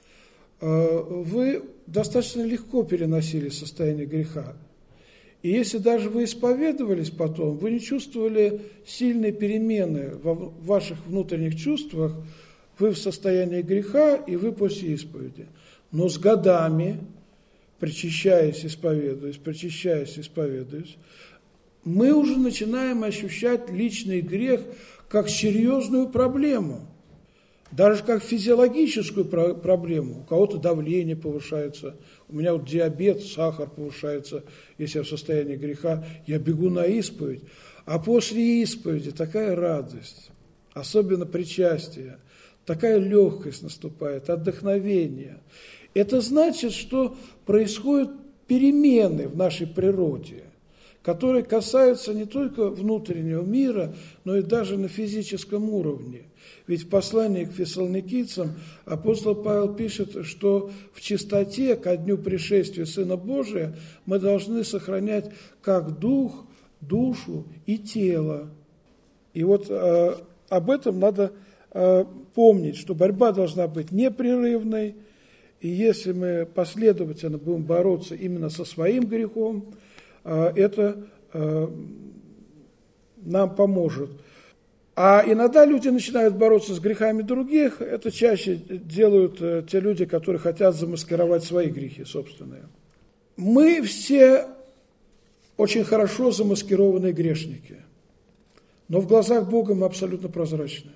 вы достаточно легко переносили состояние греха. И если даже вы исповедовались потом, вы не чувствовали сильной перемены в ваших внутренних чувствах, вы в состоянии греха, и вы после исповеди. Но с годами, причащаясь, исповедуясь, причащаясь, исповедуясь, мы уже начинаем ощущать личный грех как серьезную проблему, даже как физиологическую проблему. У кого-то давление повышается, у меня вот диабет, сахар повышается, если я в состоянии греха, я бегу на исповедь. А после исповеди такая радость, особенно причастие, такая легкость наступает, отдохновение. Это значит, что происходят перемены в нашей природе, которые касаются не только внутреннего мира, но и даже на физическом уровне. Ведь в послании к фессалоникийцам апостол Павел пишет, что в чистоте ко дню пришествия Сына Божия мы должны сохранять как дух, душу и тело. И вот э, об этом надо э, помнить, что борьба должна быть непрерывной, и если мы последовательно будем бороться именно со своим грехом, э, это э, нам поможет. А иногда люди начинают бороться с грехами других, это чаще делают э, те люди, которые хотят замаскировать свои грехи собственные. Мы все очень хорошо замаскированные грешники, но в глазах Бога мы абсолютно прозрачны.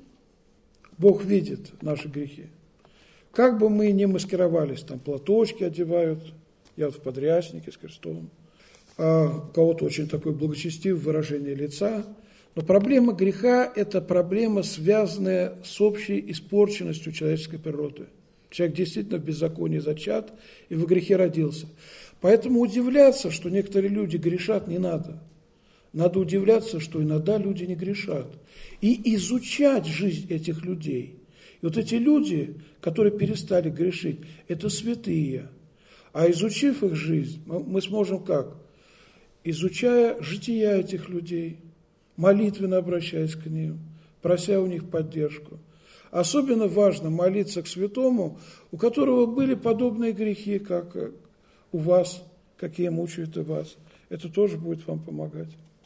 Бог видит наши грехи. Как бы мы ни маскировались, там платочки одевают, я вот в подряснике с крестом, а у кого-то очень такое благочестивое выражение лица. Но проблема греха – это проблема, связанная с общей испорченностью человеческой природы. Человек действительно в беззаконии зачат и в грехе родился. Поэтому удивляться, что некоторые люди грешат, не надо. Надо удивляться, что иногда люди не грешат. И изучать жизнь этих людей. И вот эти люди, которые перестали грешить, это святые. А изучив их жизнь, мы сможем как? Изучая жития этих людей, молитвенно обращаясь к ним, прося у них поддержку. Особенно важно молиться к святому, у которого были подобные грехи, как у вас, какие мучают и вас. Это тоже будет вам помогать.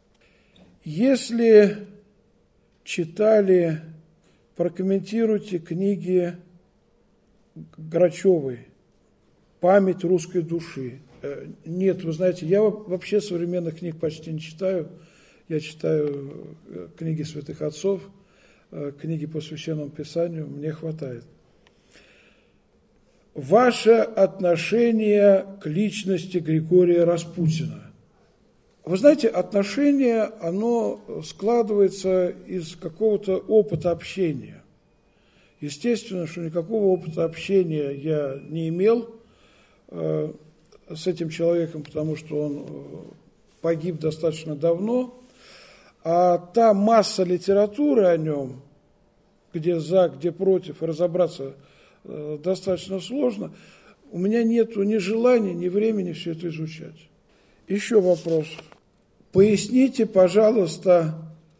Если читали, прокомментируйте книги Грачевой «Память русской души». Нет, вы знаете, я вообще современных книг почти не читаю. Я читаю книги святых отцов, книги по Священному Писанию, мне хватает. ваше отношение к личности Григория Распутина. Вы знаете, отношение, оно складывается из какого-то опыта общения. Естественно, что никакого опыта общения я не имел э, с этим человеком, потому что он погиб достаточно давно. А та масса литературы о нем, где за, где против, разобраться э, достаточно сложно, у меня нет ни желания, ни времени все это изучать. Еще вопрос. Поясните, пожалуйста,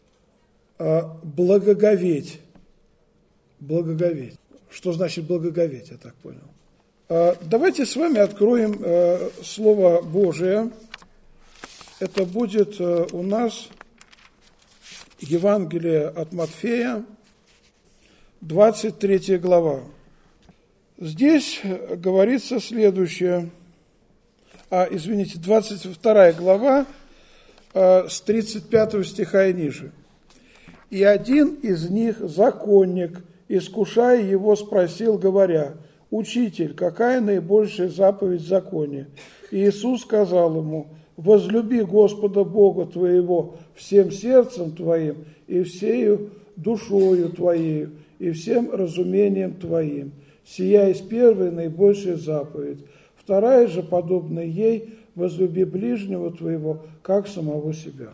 благоговеть. Благоговеть. Что значит благоговеть, я так понял. Давайте с вами откроем Слово Божие. Это будет у нас Евангелие от Матфея, двадцать третья глава. Здесь говорится следующее. А, извините, двадцать вторая глава, с тридцать пятого стиха и ниже. «И один из них, законник, искушая его, спросил, говоря: Учитель, какая наибольшая заповедь в законе? И Иисус сказал ему: возлюби Господа Бога твоего всем сердцем твоим, и всею душою твоею, и всем разумением твоим. Сия есть первая наибольшая заповедь. Вторая же, подобная ей, возлюби ближнего твоего, как самого себя».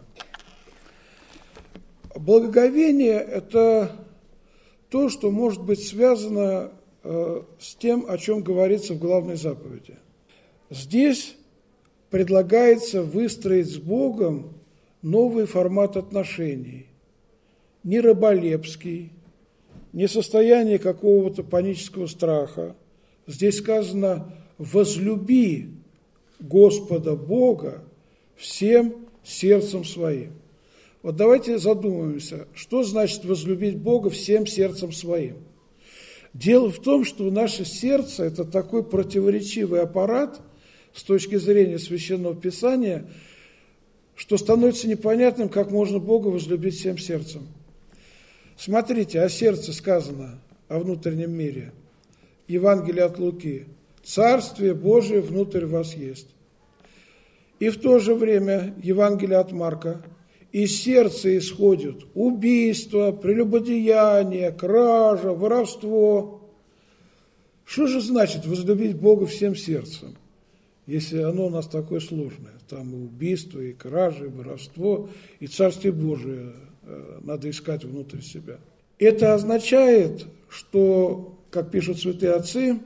Благоговение – это то, что может быть связано э, с тем, о чем говорится в главной заповеди. Здесь предлагается выстроить с Богом новый формат отношений. Не раболепский, не состояние какого-то панического страха. Здесь сказано: возлюби Господа Бога всем сердцем своим. Вот давайте задумаемся, что значит возлюбить Бога всем сердцем своим. Дело в том, что наше сердце – это такой противоречивый аппарат с точки зрения Священного Писания, что становится непонятным, как можно Бога возлюбить всем сердцем. Смотрите, о сердце сказано, о внутреннем мире. Евангелие от Луки. Царствие Божие внутрь вас есть. И в то же время Евангелие от Марка. Из сердца исходят убийство, прелюбодеяние, кража, воровство. Что же значит возлюбить Бога всем сердцем, если оно у нас такое сложное? Там и убийство, и кража, и воровство, и Царствие Божие надо искать внутрь себя. Это означает, что, как пишут святые отцы,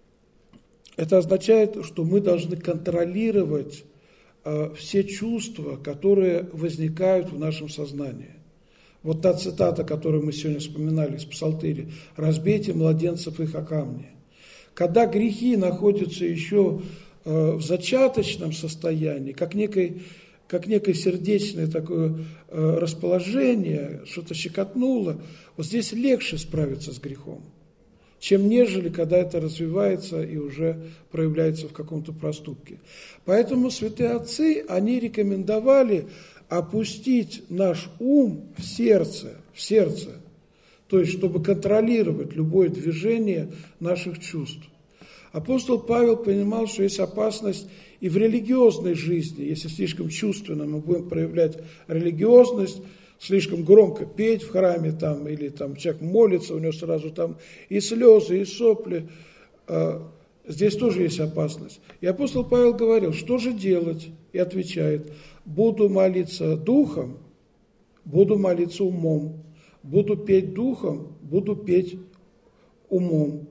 это означает, что мы должны контролировать э, все чувства, которые возникают в нашем сознании. Вот та цитата, которую мы сегодня вспоминали из Псалтыри: «Разбейте младенцев их о камни». Когда грехи находятся еще э, в зачаточном состоянии, как некой, как некое сердечное такое э, расположение, что-то щекотнуло, вот здесь легче справиться с грехом, чем нежели, когда это развивается и уже проявляется в каком-то проступке. Поэтому святые отцы, они рекомендовали опустить наш ум в сердце, в сердце, то есть чтобы контролировать любое движение наших чувств. Апостол Павел понимал, что есть опасность и в религиозной жизни, если слишком чувственно мы будем проявлять религиозность, слишком громко петь в храме, там, или там человек молится, у него сразу там и слезы, и сопли. Здесь тоже есть опасность. И апостол Павел говорил: что же делать? И отвечает: буду молиться духом, буду молиться умом, буду петь духом, буду петь умом.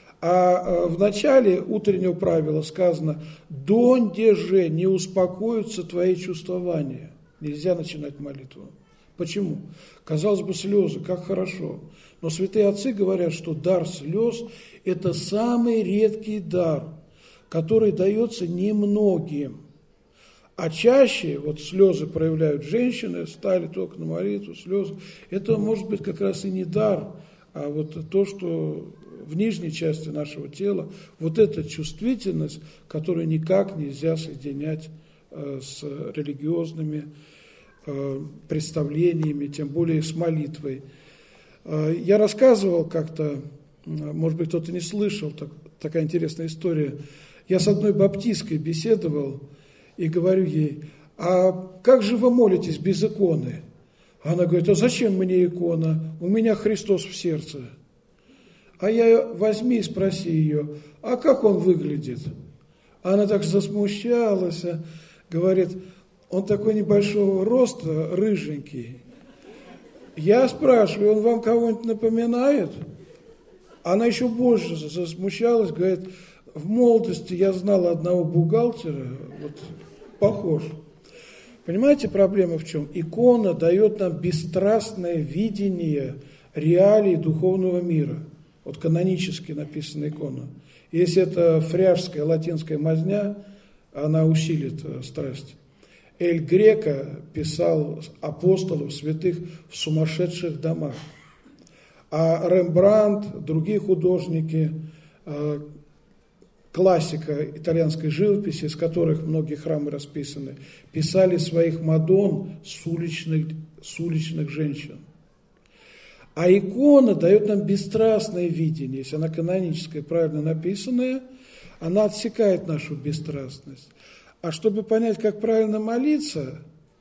А в начале утреннего правила сказано: донде же не успокоятся твои чувствования. Нельзя начинать молитву. Почему? Казалось бы, слезы, как хорошо. Но святые отцы говорят, что дар слез – это самый редкий дар, который дается немногим. А чаще вот слезы проявляют женщины, стали только на молитву, слезы. Это может быть как раз и не дар, а вот то, что в нижней части нашего тела, вот эта чувствительность, которую никак нельзя соединять э, с религиозными представлениями, тем более с молитвой. Я рассказывал как-то, может быть, кто-то не слышал, так, такая интересная история. Я с одной баптисткой беседовал и говорю ей: а как же вы молитесь без иконы? Она говорит: а зачем мне икона? У меня Христос в сердце. А я: возьми и спроси ее: а как он выглядит? Она так засмущалась, говорит: он такой небольшого роста, рыженький. Я спрашиваю: он вам кого-нибудь напоминает? Она еще больше засмущалась, говорит: в молодости я знала одного бухгалтера, вот похож. Понимаете, проблема в чем? Икона дает нам бесстрастное видение реалий духовного мира. Вот канонически написана икона. Если это фряжская латинская мазня, она усилит страсть. Эль Греко писал апостолов, святых в сумасшедших домах. А Рембрандт, другие художники, классика итальянской живописи, из которых многие храмы расписаны, писали своих Мадонн с уличных, с уличных женщин. А икона дает нам бесстрастное видение. Если она каноническая, правильно написанная, она отсекает нашу бесстрастность. А чтобы понять, как правильно молиться,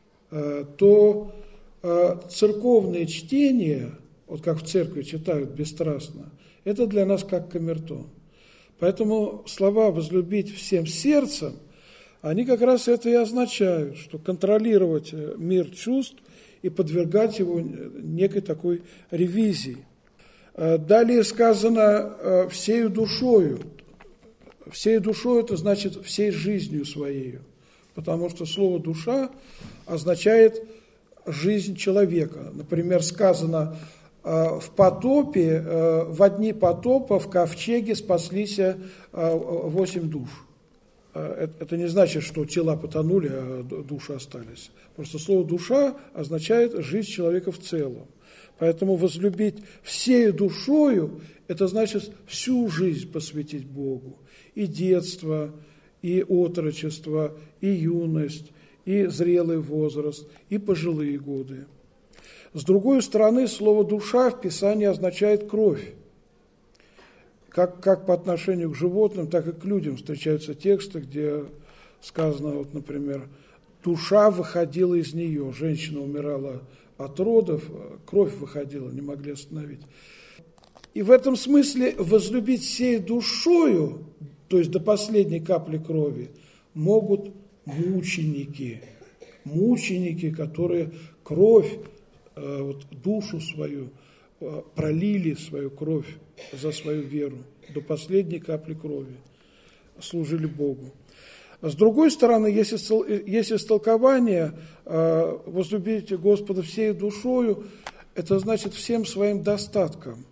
то церковное чтение, вот как в церкви читают бесстрастно, это для нас как камертон. Поэтому слова «возлюбить всем сердцем», они как раз это и означают, что контролировать мир чувств и подвергать его некой такой ревизии. Далее сказано «всею душою». «Всею душою» – это значит «всей жизнью своей», потому что слово «душа» означает жизнь человека. Например, сказано в потопе, в дни потопа в ковчеге спаслись восемь душ. Это не значит, что тела потонули, а души остались. Просто слово «душа» означает жизнь человека в целом. Поэтому возлюбить всею душою – это значит всю жизнь посвятить Богу. И детство, и отрочество, и юность, и зрелый возраст, и пожилые годы. С другой стороны, слово «душа» в Писании означает «кровь». Как, как по отношению к животным, так и к людям встречаются тексты, где сказано, вот, например, душа выходила из нее, женщина умирала от родов, кровь выходила, не могли остановить. И в этом смысле возлюбить всей душою, то есть до последней капли крови, могут мученики, мученики, которые кровь, вот, душу свою, пролили свою кровь за свою веру, до последней капли крови, служили Богу. С другой стороны, есть истолкование «возлюбите Господа всей душою», это значит всем своим достатком,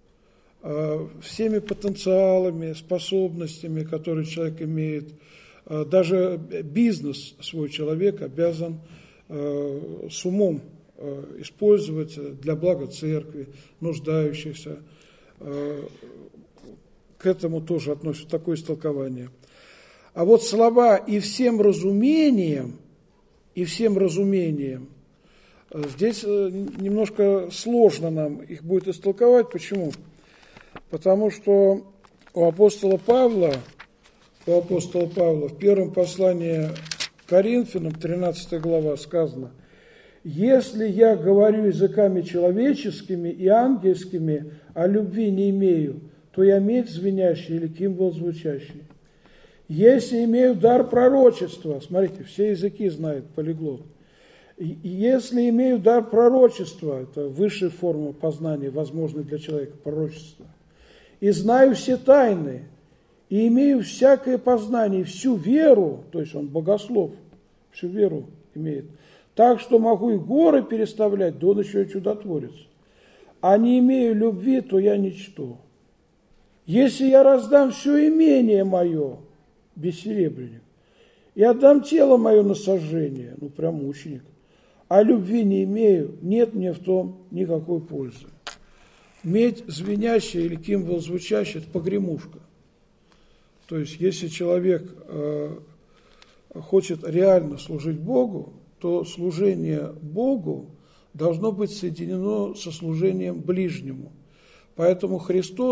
всеми потенциалами, способностями, которые человек имеет. Даже бизнес свой человек обязан с умом использовать для блага церкви, нуждающихся. К этому тоже относится такое истолкование. А вот слова «и всем разумением», «и всем разумением», здесь немножко сложно нам их будет истолковать. Почему? Потому что у апостола Павла, у апостола Павла в первом послании к Коринфянам, тринадцатая глава, сказано: «Если я говорю языками человеческими и ангельскими, а любви не имею, то я медь звенящий или кимвол звучащий. Если имею дар пророчества», смотрите, все языки знает полиглот, «если имею дар пророчества», это высшая форма познания, возможная для человека, пророчество, «и знаю все тайны, и имею всякое познание, и всю веру», то есть он богослов, всю веру имеет, «так что могу и горы переставлять, да он еще и чудотворец. А не имею любви, то я ничто. Если я раздам все имение мое, бессеребренник, и отдам тело мое на сожжение», ну прям мученик, «а любви не имею, нет мне в том никакой пользы». Медь звенящая или кимвол звучащий – это погремушка. То есть, если человек э, хочет реально служить Богу, то служение Богу должно быть соединено со служением ближнему. Поэтому Христос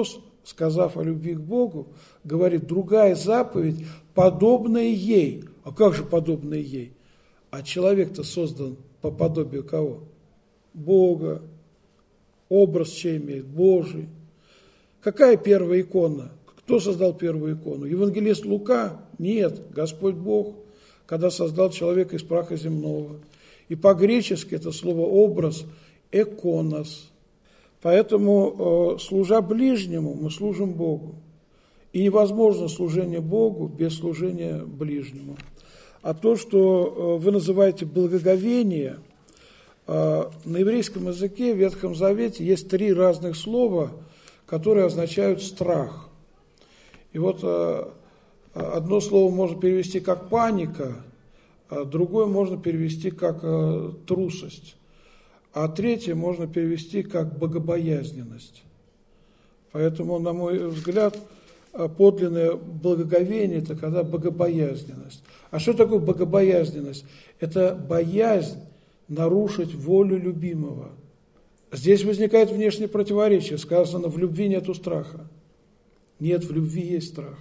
сказав о любви к Богу, говорит, другая заповедь, подобная ей. А как же подобная ей? А человек-то создан по подобию кого? Бога. Образ чей имеет? Божий. Какая первая икона? Кто создал первую икону? Евангелист Лука? Нет, Господь Бог, когда создал человека из праха земного. И по-гречески это слово «образ» – «эконос». Поэтому, служа ближнему, мы служим Богу. И невозможно служение Богу без служения ближнему. А то, что вы называете благоговение, на еврейском языке в Ветхом Завете есть три разных слова, которые означают страх. И вот одно слово можно перевести как паника, а другое можно перевести как трусость, а третье можно перевести как богобоязненность. Поэтому, на мой взгляд, подлинное благоговение – это когда богобоязненность. А что такое богобоязненность? Это боязнь нарушить волю любимого. Здесь возникает внешнее противоречие. Сказано, в любви нету страха. Нет, в любви есть страх.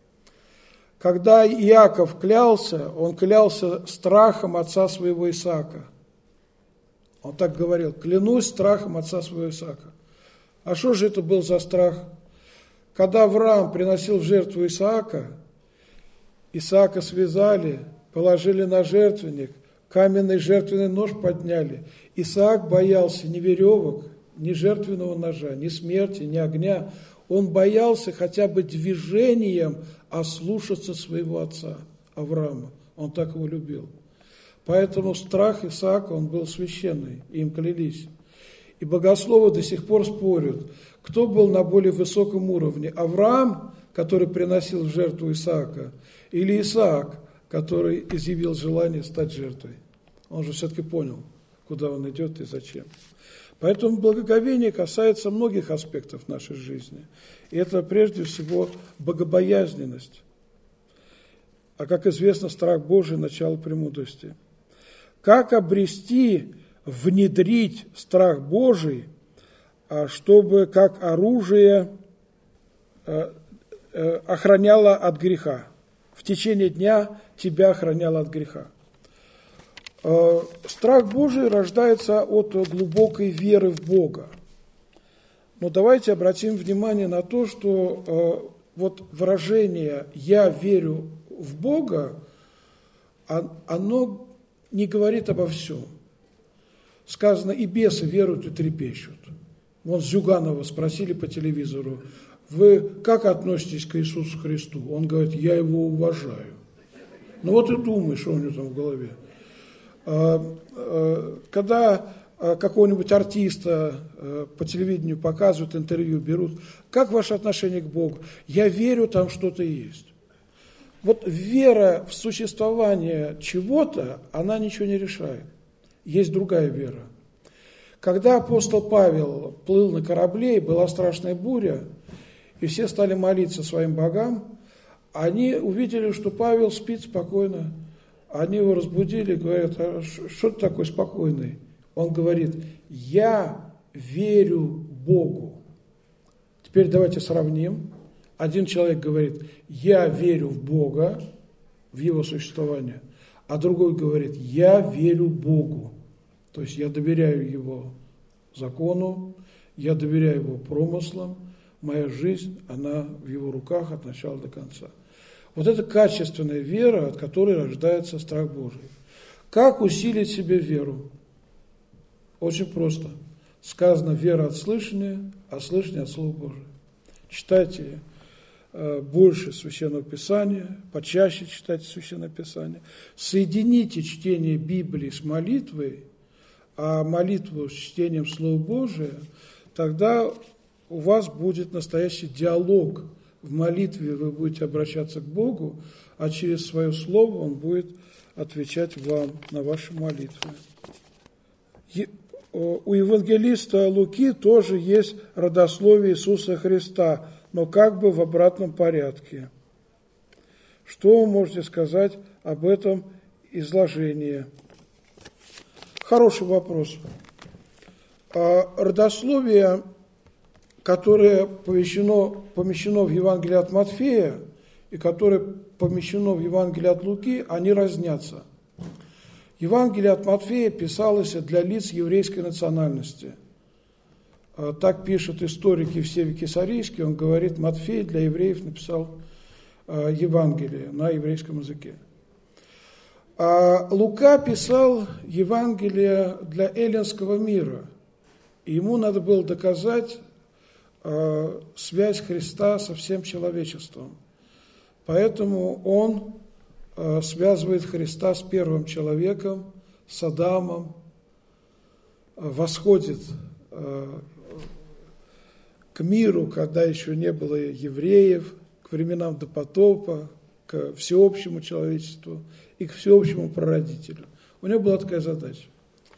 Когда Иаков клялся, он клялся страхом отца своего Исаака. Он так говорил, клянусь страхом отца своего Исаака. А что же это был за страх? Когда Авраам приносил в жертву Исаака, Исаака связали, положили на жертвенник, каменный жертвенный нож подняли. Исаак боялся ни веревок, ни жертвенного ножа, ни смерти, ни огня. Он боялся хотя бы движением ослушаться своего отца Авраама. Он так его любил. Поэтому страх Исаака, он был священный, им клялись. И богословы до сих пор спорят, кто был на более высоком уровне, Авраам, который приносил в жертву Исаака, или Исаак, который изъявил желание стать жертвой. Он же все-таки понял, куда он идет и зачем. Поэтому благоговение касается многих аспектов нашей жизни. И это прежде всего богобоязненность. А как известно, страх Божий – начало премудрости. Как обрести, внедрить страх Божий, чтобы как оружие охраняло от греха? В течение дня тебя охраняло от греха. Страх Божий рождается от глубокой веры в Бога. Но давайте обратим внимание на то, что вот выражение «я верю в Бога», оно не говорит обо всем. Сказано, и бесы веруют и трепещут. Вон Зюганова спросили по телевизору, вы как относитесь к Иисусу Христу? Он говорит, я его уважаю. Ну вот и думай, что у него там в голове. Когда какого-нибудь артиста по телевидению показывают, интервью берут, как ваше отношение к Богу? Я верю, там что-то есть. Вот вера в существование чего-то, она ничего не решает. Есть другая вера. Когда апостол Павел плыл на корабле, и была страшная буря, и все стали молиться своим богам, они увидели, что Павел спит спокойно. Они его разбудили, говорят, а что ты такой спокойный? Он говорит, я верю Богу. Теперь давайте сравним. Один человек говорит, я верю в Бога, в его существование, а другой говорит, я верю Богу. То есть я доверяю его закону, я доверяю его промыслам, моя жизнь, она в его руках от начала до конца. Вот это качественная вера, от которой рождается страх Божий. Как усилить себе веру? Очень просто. Сказано, вера от слышания, а слышание от Слова Божия. Читайте э, больше Священного Писания, почаще читайте Священное Писание. Соедините чтение Библии с молитвой, а молитву с чтением Слова Божия, тогда у вас будет настоящий диалог. В молитве вы будете обращаться к Богу, а через свое слово Он будет отвечать вам на ваши молитвы. У евангелиста Луки тоже есть родословие Иисуса Христа, но как бы в обратном порядке. Что вы можете сказать об этом изложении? Хороший вопрос. Родословие которое помещено, помещено в Евангелие от Матфея и которое помещено в Евангелие от Луки, они разнятся. Евангелие от Матфея писалось для лиц еврейской национальности. Так пишет историк Евсевий Кесарийский, он говорит, Матфей для евреев написал Евангелие на еврейском языке. А Лука писал Евангелие для эллинского мира. И ему надо было доказать э, связь Христа со всем человечеством. Поэтому он э, связывает Христа с первым человеком, с Адамом, э, восходит э, к миру, когда еще не было евреев, к временам до потопа, к всеобщему человечеству и к всеобщему прародителю. У него была такая задача.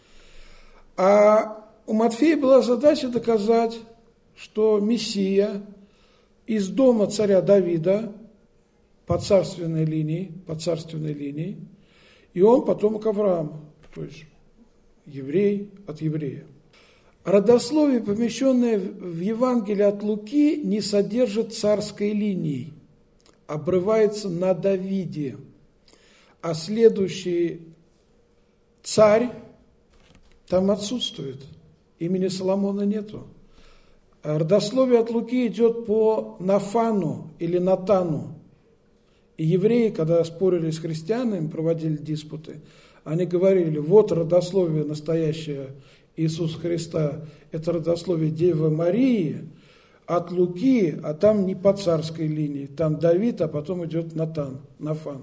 А у Матфея была задача доказать, что Мессия из дома царя Давида по царственной линии, по царственной линии, и он потомок Авраама, то есть еврей от еврея. Родословие, помещенное в Евангелии от Луки, не содержит царской линии, обрывается на Давиде, а следующий царь там отсутствует, имени Соломона нету. Родословие от Луки идет по Нафану или Натану. И евреи, когда спорили с христианами, проводили диспуты, они говорили, вот родословие настоящее Иисуса Христа, это родословие Девы Марии от Луки, а там не по царской линии, там Давид, а потом идет Натан, Нафан.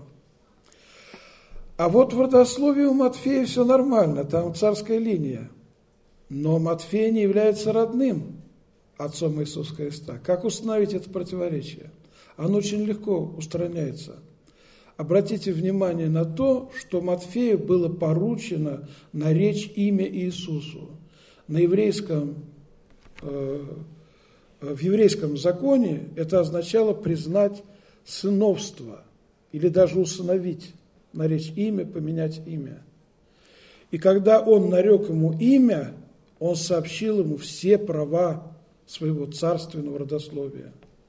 А вот в родословии у Матфея все нормально, там царская линия. Но Матфей не является родным отцом Иисуса Христа. Как установить это противоречие? Оно очень легко устраняется. Обратите внимание на то, что Матфею было поручено наречь имя Иисусу. На еврейском, э, в еврейском законе это означало признать сыновство или даже усыновить, наречь имя, поменять имя. И когда он нарек ему имя, он сообщил ему все права своего царственного родословия.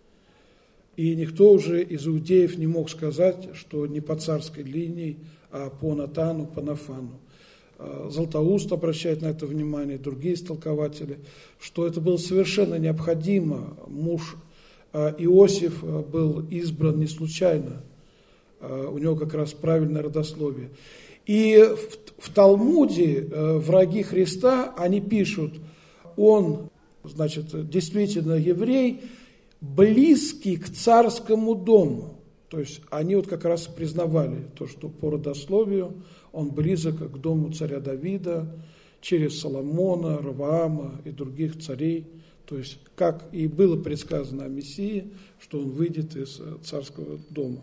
И никто уже из иудеев не мог сказать, что не по царской линии, а по Натану, по Нафану. Златоуст обращает на это внимание, другие истолкователи, что это было совершенно необходимо. Муж Иосиф был избран не случайно, у него как раз правильное родословие. И в, в Талмуде враги Христа, они пишут, он, значит, действительно еврей, близкий к царскому дому. То есть они вот как раз признавали то, что по родословию он близок к дому царя Давида, через Соломона, Раваама и других царей. То есть как и было предсказано о Мессии, что он выйдет из царского дома.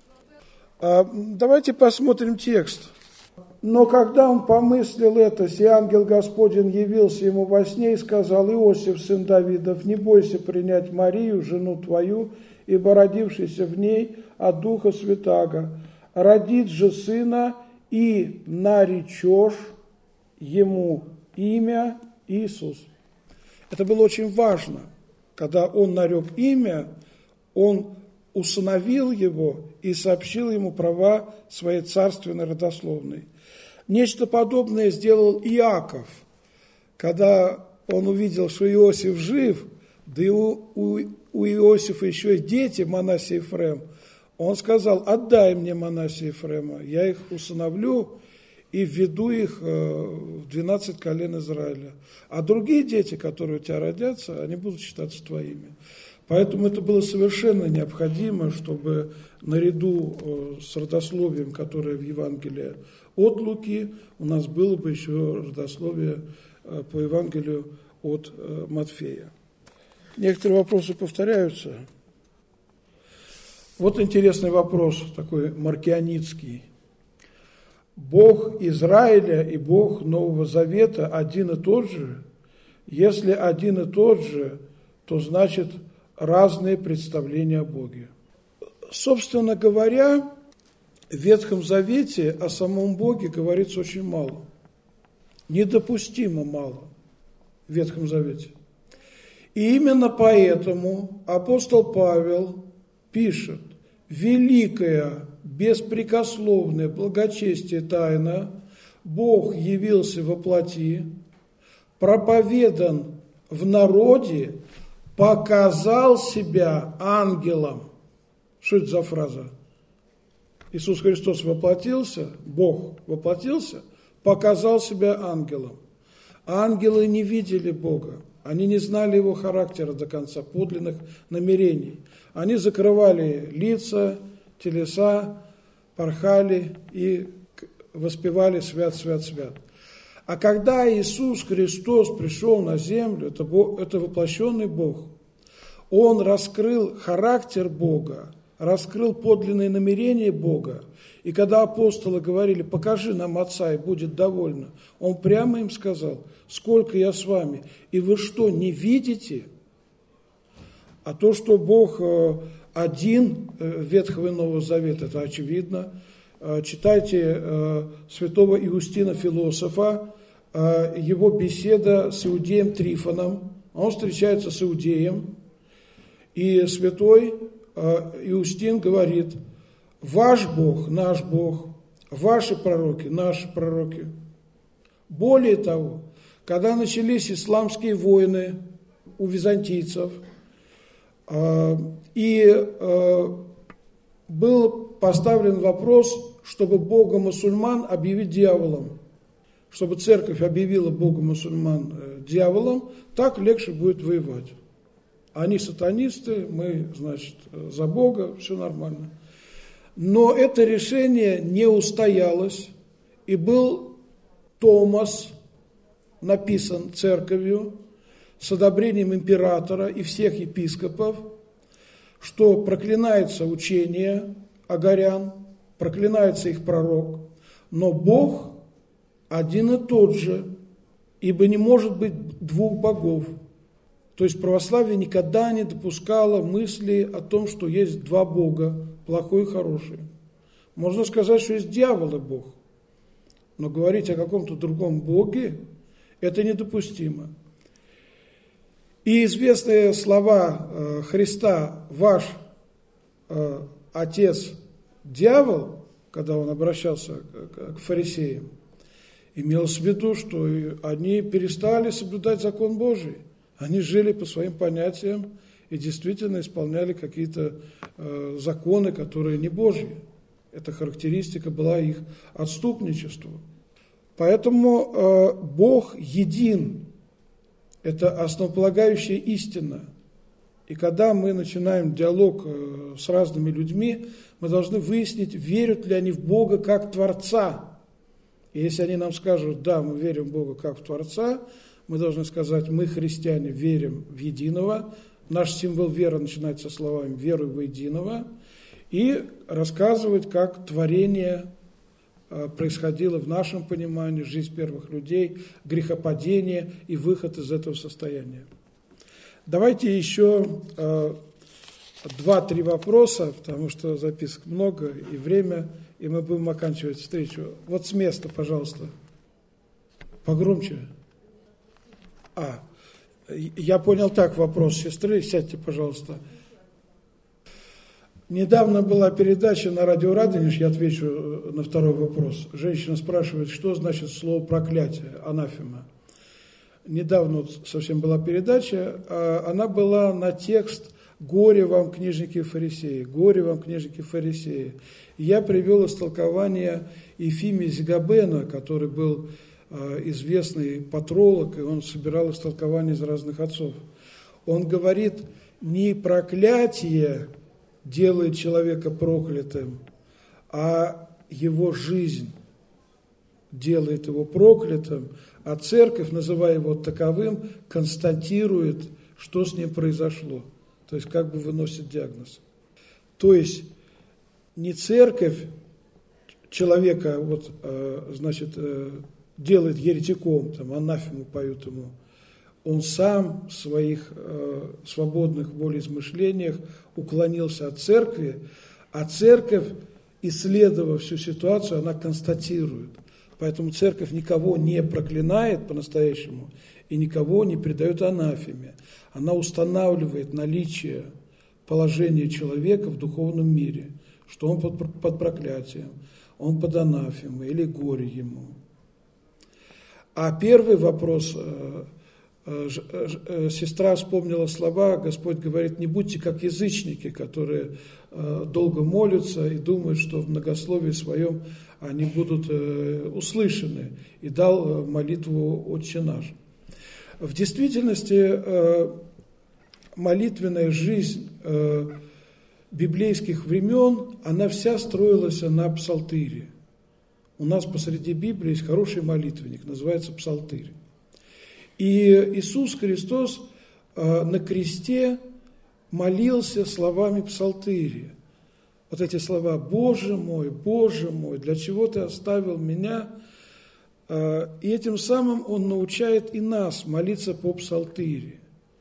А давайте посмотрим текст. Но когда он помыслил это, сей ангел Господень явился ему во сне и сказал: Иосиф, сын Давидов, не бойся принять Марию, жену твою, ибо родившийся в ней от Духа Святаго, родит же сына, и наречешь ему имя Иисус. Это было очень важно. Когда он нарек имя, он усыновил его и сообщил ему права своей царственной родословной. Нечто подобное сделал Иаков, когда он увидел, что Иосиф жив, да и у, у, у Иосифа еще и дети, Манасе и Ефрем. Он сказал: отдай мне Манасе и Ефрема, я их усыновлю и введу их в двенадцать колен Израиля. А другие дети, которые у тебя родятся, они будут считаться твоими. Поэтому это было совершенно необходимо, чтобы наряду с родословием, которое в Евангелии от Луки, у нас было бы еще родословие по Евангелию от Матфея. Некоторые вопросы повторяются. Вот интересный вопрос, такой маркионитский. Бог Израиля и Бог Нового Завета один и тот же? Если один и тот же, то значит разные представления о Боге. Собственно говоря, в Ветхом Завете о самом Боге говорится очень мало. Недопустимо мало в Ветхом Завете. И именно поэтому апостол Павел пишет: «Великая, беспрекословная благочестие тайна, Бог явился во плоти, проповедан в народе, показал себя ангелом». Что это за фраза? Иисус Христос воплотился, Бог воплотился, показал себя ангелом. Ангелы не видели Бога, они не знали Его характера до конца, подлинных намерений. Они закрывали лица, телеса, порхали и воспевали «Свят, свят, свят». А когда Иисус Христос пришел на землю, это, Бог, это воплощенный Бог, Он раскрыл характер Бога, раскрыл подлинные намерения Бога. И когда апостолы говорили: «Покажи нам Отца, и будет довольно», Он прямо им сказал: «Сколько я с вами, и вы что, не видите?» А то, что Бог один Ветхого и Нового Завета, это очевидно. Читайте святого Иустина Философа, его беседа с иудеем Трифоном. Он встречается с иудеем, и святой Иустин говорит: «Ваш Бог, наш Бог, ваши пророки, наши пророки». Более того, когда начались исламские войны у византийцев, и был поставлен вопрос, чтобы Бога мусульман объявить дьяволом, чтобы церковь объявила Бога мусульман дьяволом, так легче будет воевать. Они сатанисты, мы, значит, за Бога, все нормально. Но это решение не устоялось, и был Томас написан церковью с одобрением императора и всех епископов, что проклинается учение агарян, проклинается их пророк, но Бог один и тот же, ибо не может быть двух богов. То есть православие никогда не допускало мысли о том, что есть два Бога, плохой и хороший. Можно сказать, что есть дьявол и Бог, но говорить о каком-то другом Боге – это недопустимо. И известные слова Христа: «Ваш э, отец дьявол», когда он обращался к фарисеям, имелось в виду, что они перестали соблюдать закон Божий. Они жили по своим понятиям и действительно исполняли какие-то э, законы, которые не Божьи. Эта характеристика была их отступничеству. Поэтому э, Бог един. Это основополагающая истина. И когда мы начинаем диалог с разными людьми, мы должны выяснить, верят ли они в Бога как Творца. И если они нам скажут: «Да, мы верим в Бога как в Творца», мы должны сказать: «Мы, христиане, верим в единого». Наш символ веры начинается со словами «веруй в единого». И рассказывать, как творение происходило в нашем понимании, жизнь первых людей, грехопадение и выход из этого состояния. Давайте еще э, два-три вопроса, потому что записок много и время, и мы будем оканчивать встречу. Вот с места, пожалуйста. Погромче. А, я понял так вопрос сестры, сядьте, пожалуйста. Недавно была передача на радио Радонеж, я отвечу на второй вопрос. Женщина спрашивает, что значит слово проклятие, анафема. Недавно вот совсем была передача, она была на текст «Горе вам, книжники и фарисеи», «Горе вам, книжники и фарисеи». Я привел истолкование Ефимия Зигабена, который был известный патролог, и он собирал истолкования из разных отцов. Он говорит, не проклятие делает человека проклятым, а его жизнь делает его проклятым, а церковь, называя его таковым, констатирует, что с ним произошло. То есть как бы выносит диагноз. То есть не церковь человека вот, значит, делает еретиком, там, анафему поют ему, он сам в своих э, свободных волеизмышлениях уклонился от церкви, а церковь, исследовав всю ситуацию, она констатирует. Поэтому церковь никого не проклинает по-настоящему и никого не предает анафеме. Она устанавливает наличие положения человека в духовном мире, что он под, под проклятием, он под анафемой или горе ему. А первый вопрос, э, э, э, сестра вспомнила слова, Господь говорит, не будьте как язычники, которые э, долго молятся и думают, что в многословии своем они будут э, услышаны, и дал молитву «Отче наш». В действительности э, молитвенная жизнь э, библейских времен, она вся строилась на псалтыре. У нас посреди Библии есть хороший молитвенник, называется псалтырь. И Иисус Христос э, на кресте молился словами псалтыри. Вот эти слова «Боже мой, Боже мой, для чего Ты оставил меня?» э, И этим самым Он научает и нас молиться по псалтыри.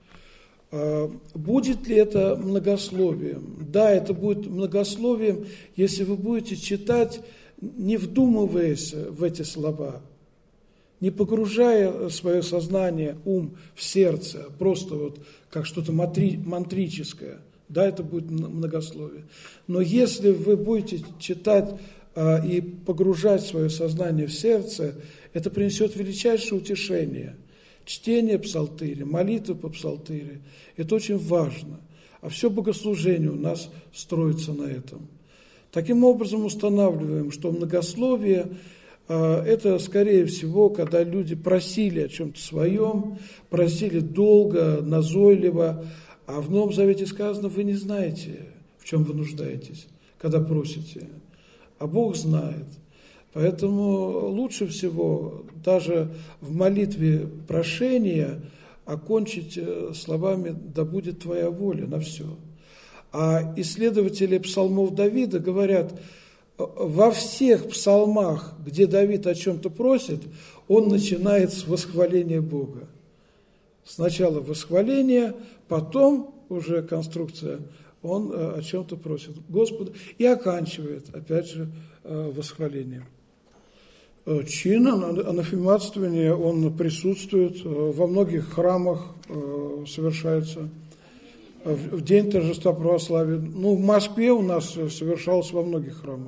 Будет ли это многословием? Да, это будет многословием, если вы будете читать, не вдумываясь в эти слова, не погружая свое сознание, ум в сердце, просто вот как что-то мантрическое. Да, это будет многословие. Но если вы будете читать а, и погружать свое сознание в сердце, это принесет величайшее утешение. Чтение псалтыря, молитва по псалтыре – это очень важно. А все богослужение у нас строится на этом. Таким образом устанавливаем, что многословие э, – это, скорее всего, когда люди просили о чем-то своем, просили долго, назойливо, а в Новом Завете сказано, вы не знаете, в чем вы нуждаетесь, когда просите, а Бог знает. Поэтому лучше всего даже в молитве прошения окончить словами «да будет твоя воля» на все. А исследователи псалмов Давида говорят, во всех псалмах, где Давид о чем-то просит, он начинает с восхваления Бога. Сначала восхваление, потом уже конструкция, он о чем-то просит Господа и оканчивает, опять же, восхвалением. Чин анафематствования, он присутствует во многих храмах, совершается в день торжества православия. Ну, в Москве у нас совершалось во многих храмах.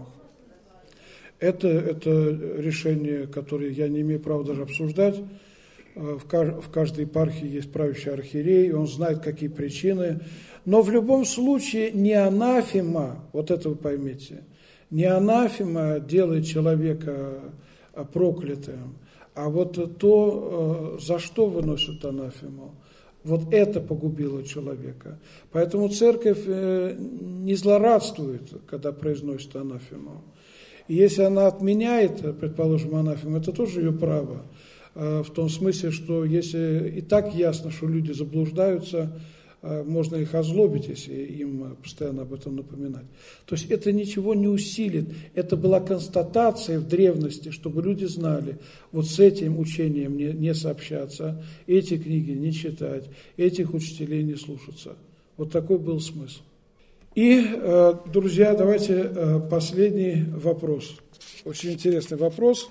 Это, это решение, которое я не имею права даже обсуждать. В каждой епархии есть правящий архиерей, он знает, какие причины. Но в любом случае не анафема, вот это вы поймите, не анафема делает человека проклятым, а вот то, за что выносят анафему, вот это погубило человека. Поэтому церковь не злорадствует, когда произносит анафему. И если она отменяет, предположим, анафему, это тоже ее право. В том смысле, что если и так ясно, что люди заблуждаются, можно их озлобить, если им постоянно об этом напоминать. То есть это ничего не усилит. Это была констатация в древности, чтобы люди знали, вот с этим учением не, не сообщаться, эти книги не читать, этих учителей не слушаться. Вот такой был смысл. И, друзья, давайте последний вопрос. Очень интересный вопрос.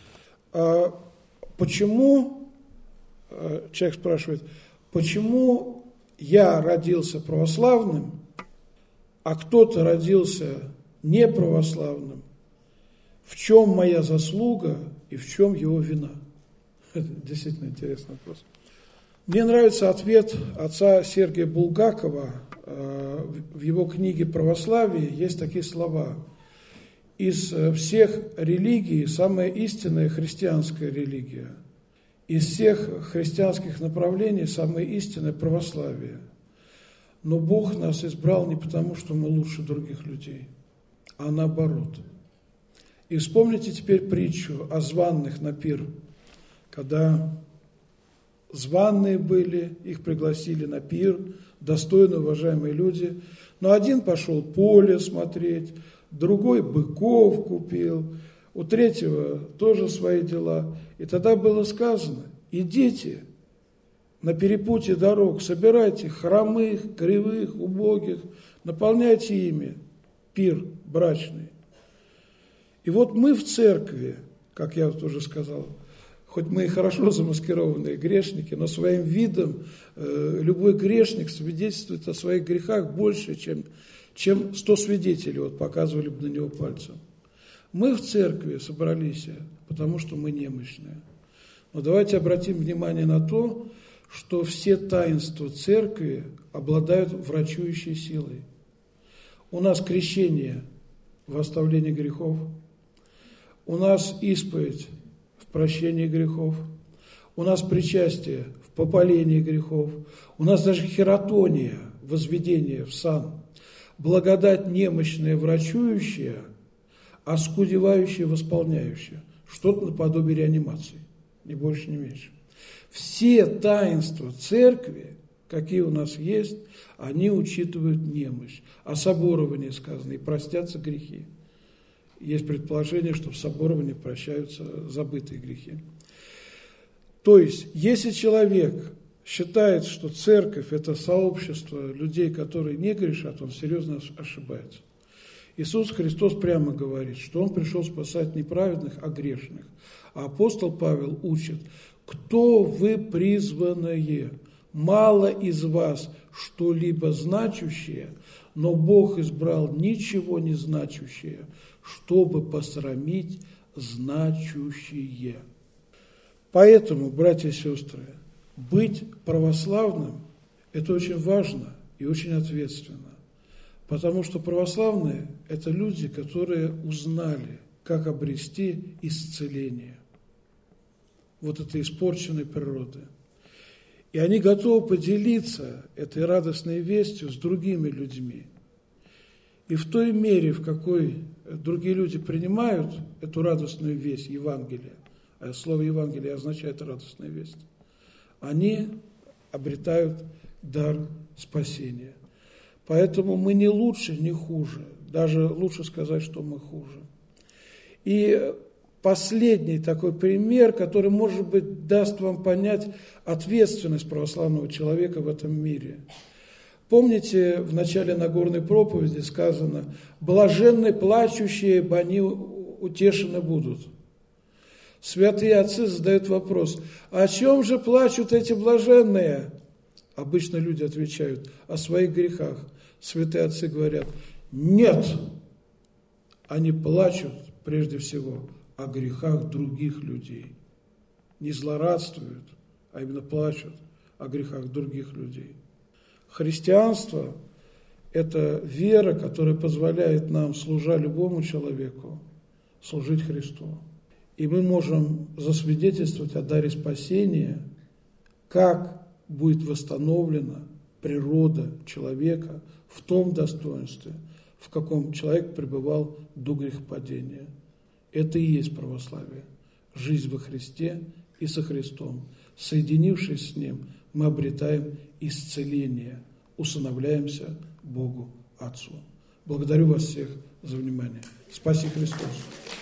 Почему, человек спрашивает, почему я родился православным, а кто-то родился неправославным? В чем моя заслуга и в чем его вина? Это действительно интересный вопрос. Мне нравится ответ отца Сергия Булгакова. В его книге «Православие» есть такие слова. Из всех религий самая истинная христианская религия. Из всех христианских направлений самое истинное православие. Но Бог нас избрал не потому, что мы лучше других людей, а наоборот. И вспомните теперь притчу о званных на пир, когда званые были, их пригласили на пир, достойно уважаемые люди, но один пошел поле смотреть, другой быков купил, у третьего тоже свои дела. И тогда было сказано, идите на перепутье дорог, собирайте хромых, кривых, убогих, наполняйте ими пир брачный. И вот мы в церкви, как я вот уже сказал, хоть мы и хорошо замаскированные грешники, но своим видом э, любой грешник свидетельствует о своих грехах больше, чем, чем сто свидетелей вот, показывали бы на него пальцем. Мы в церкви собрались, потому что мы немощные. Но давайте обратим внимание на то, что все таинства церкви обладают врачующей силой. У нас крещение в оставлении грехов, у нас исповедь в прощении грехов, у нас причастие в попалении грехов, у нас даже хератония, возведение в сан, благодать немощная, врачующая, а скудевающая, восполняющая, что-то наподобие реанимации, ни больше, ни меньше. Все таинства церкви, какие у нас есть, они учитывают немощь. О соборовании сказано, и простятся грехи. Есть предположение, что в соборовании прощаются забытые грехи. То есть, если человек считает, что церковь – это сообщество людей, которые не грешат, он серьезно ошибается. Иисус Христос прямо говорит, что Он пришел спасать не праведных, а грешных. А апостол Павел учит, кто вы призванные, мало из вас что-либо значущее, но Бог избрал ничего не значущее, чтобы посрамить значущее. Поэтому, братья и сестры, быть православным – это очень важно и очень ответственно. Потому что православные – это люди, которые узнали, как обрести исцеление вот этой испорченной природы. И они готовы поделиться этой радостной вестью с другими людьми. И в той мере, в какой другие люди принимают эту радостную весть Евангелия, а слово Евангелие означает радостная весть, они обретают дар спасения. Поэтому мы не лучше, не хуже. Даже лучше сказать, что мы хуже. И последний такой пример, который, может быть, даст вам понять ответственность православного человека в этом мире. Помните, в начале Нагорной проповеди сказано: «Блаженны плачущие, ибо они утешены будут». Святые отцы задают вопрос: о чем же плачут эти блаженные? Обычно люди отвечают: о своих грехах. Святые отцы говорят: нет, они плачут прежде всего о грехах других людей. Не злорадствуют, а именно плачут о грехах других людей. Христианство – это вера, которая позволяет нам, служа любому человеку, служить Христу. И мы можем засвидетельствовать о даре спасения, как будет восстановлена природа человека в том достоинстве, в каком человек пребывал до грехопадения. Это и есть православие. Жизнь во Христе и со Христом. Соединившись с Ним, мы обретаем исцеление, усыновляемся Богу Отцу. Благодарю вас всех за внимание. Спаси Христос!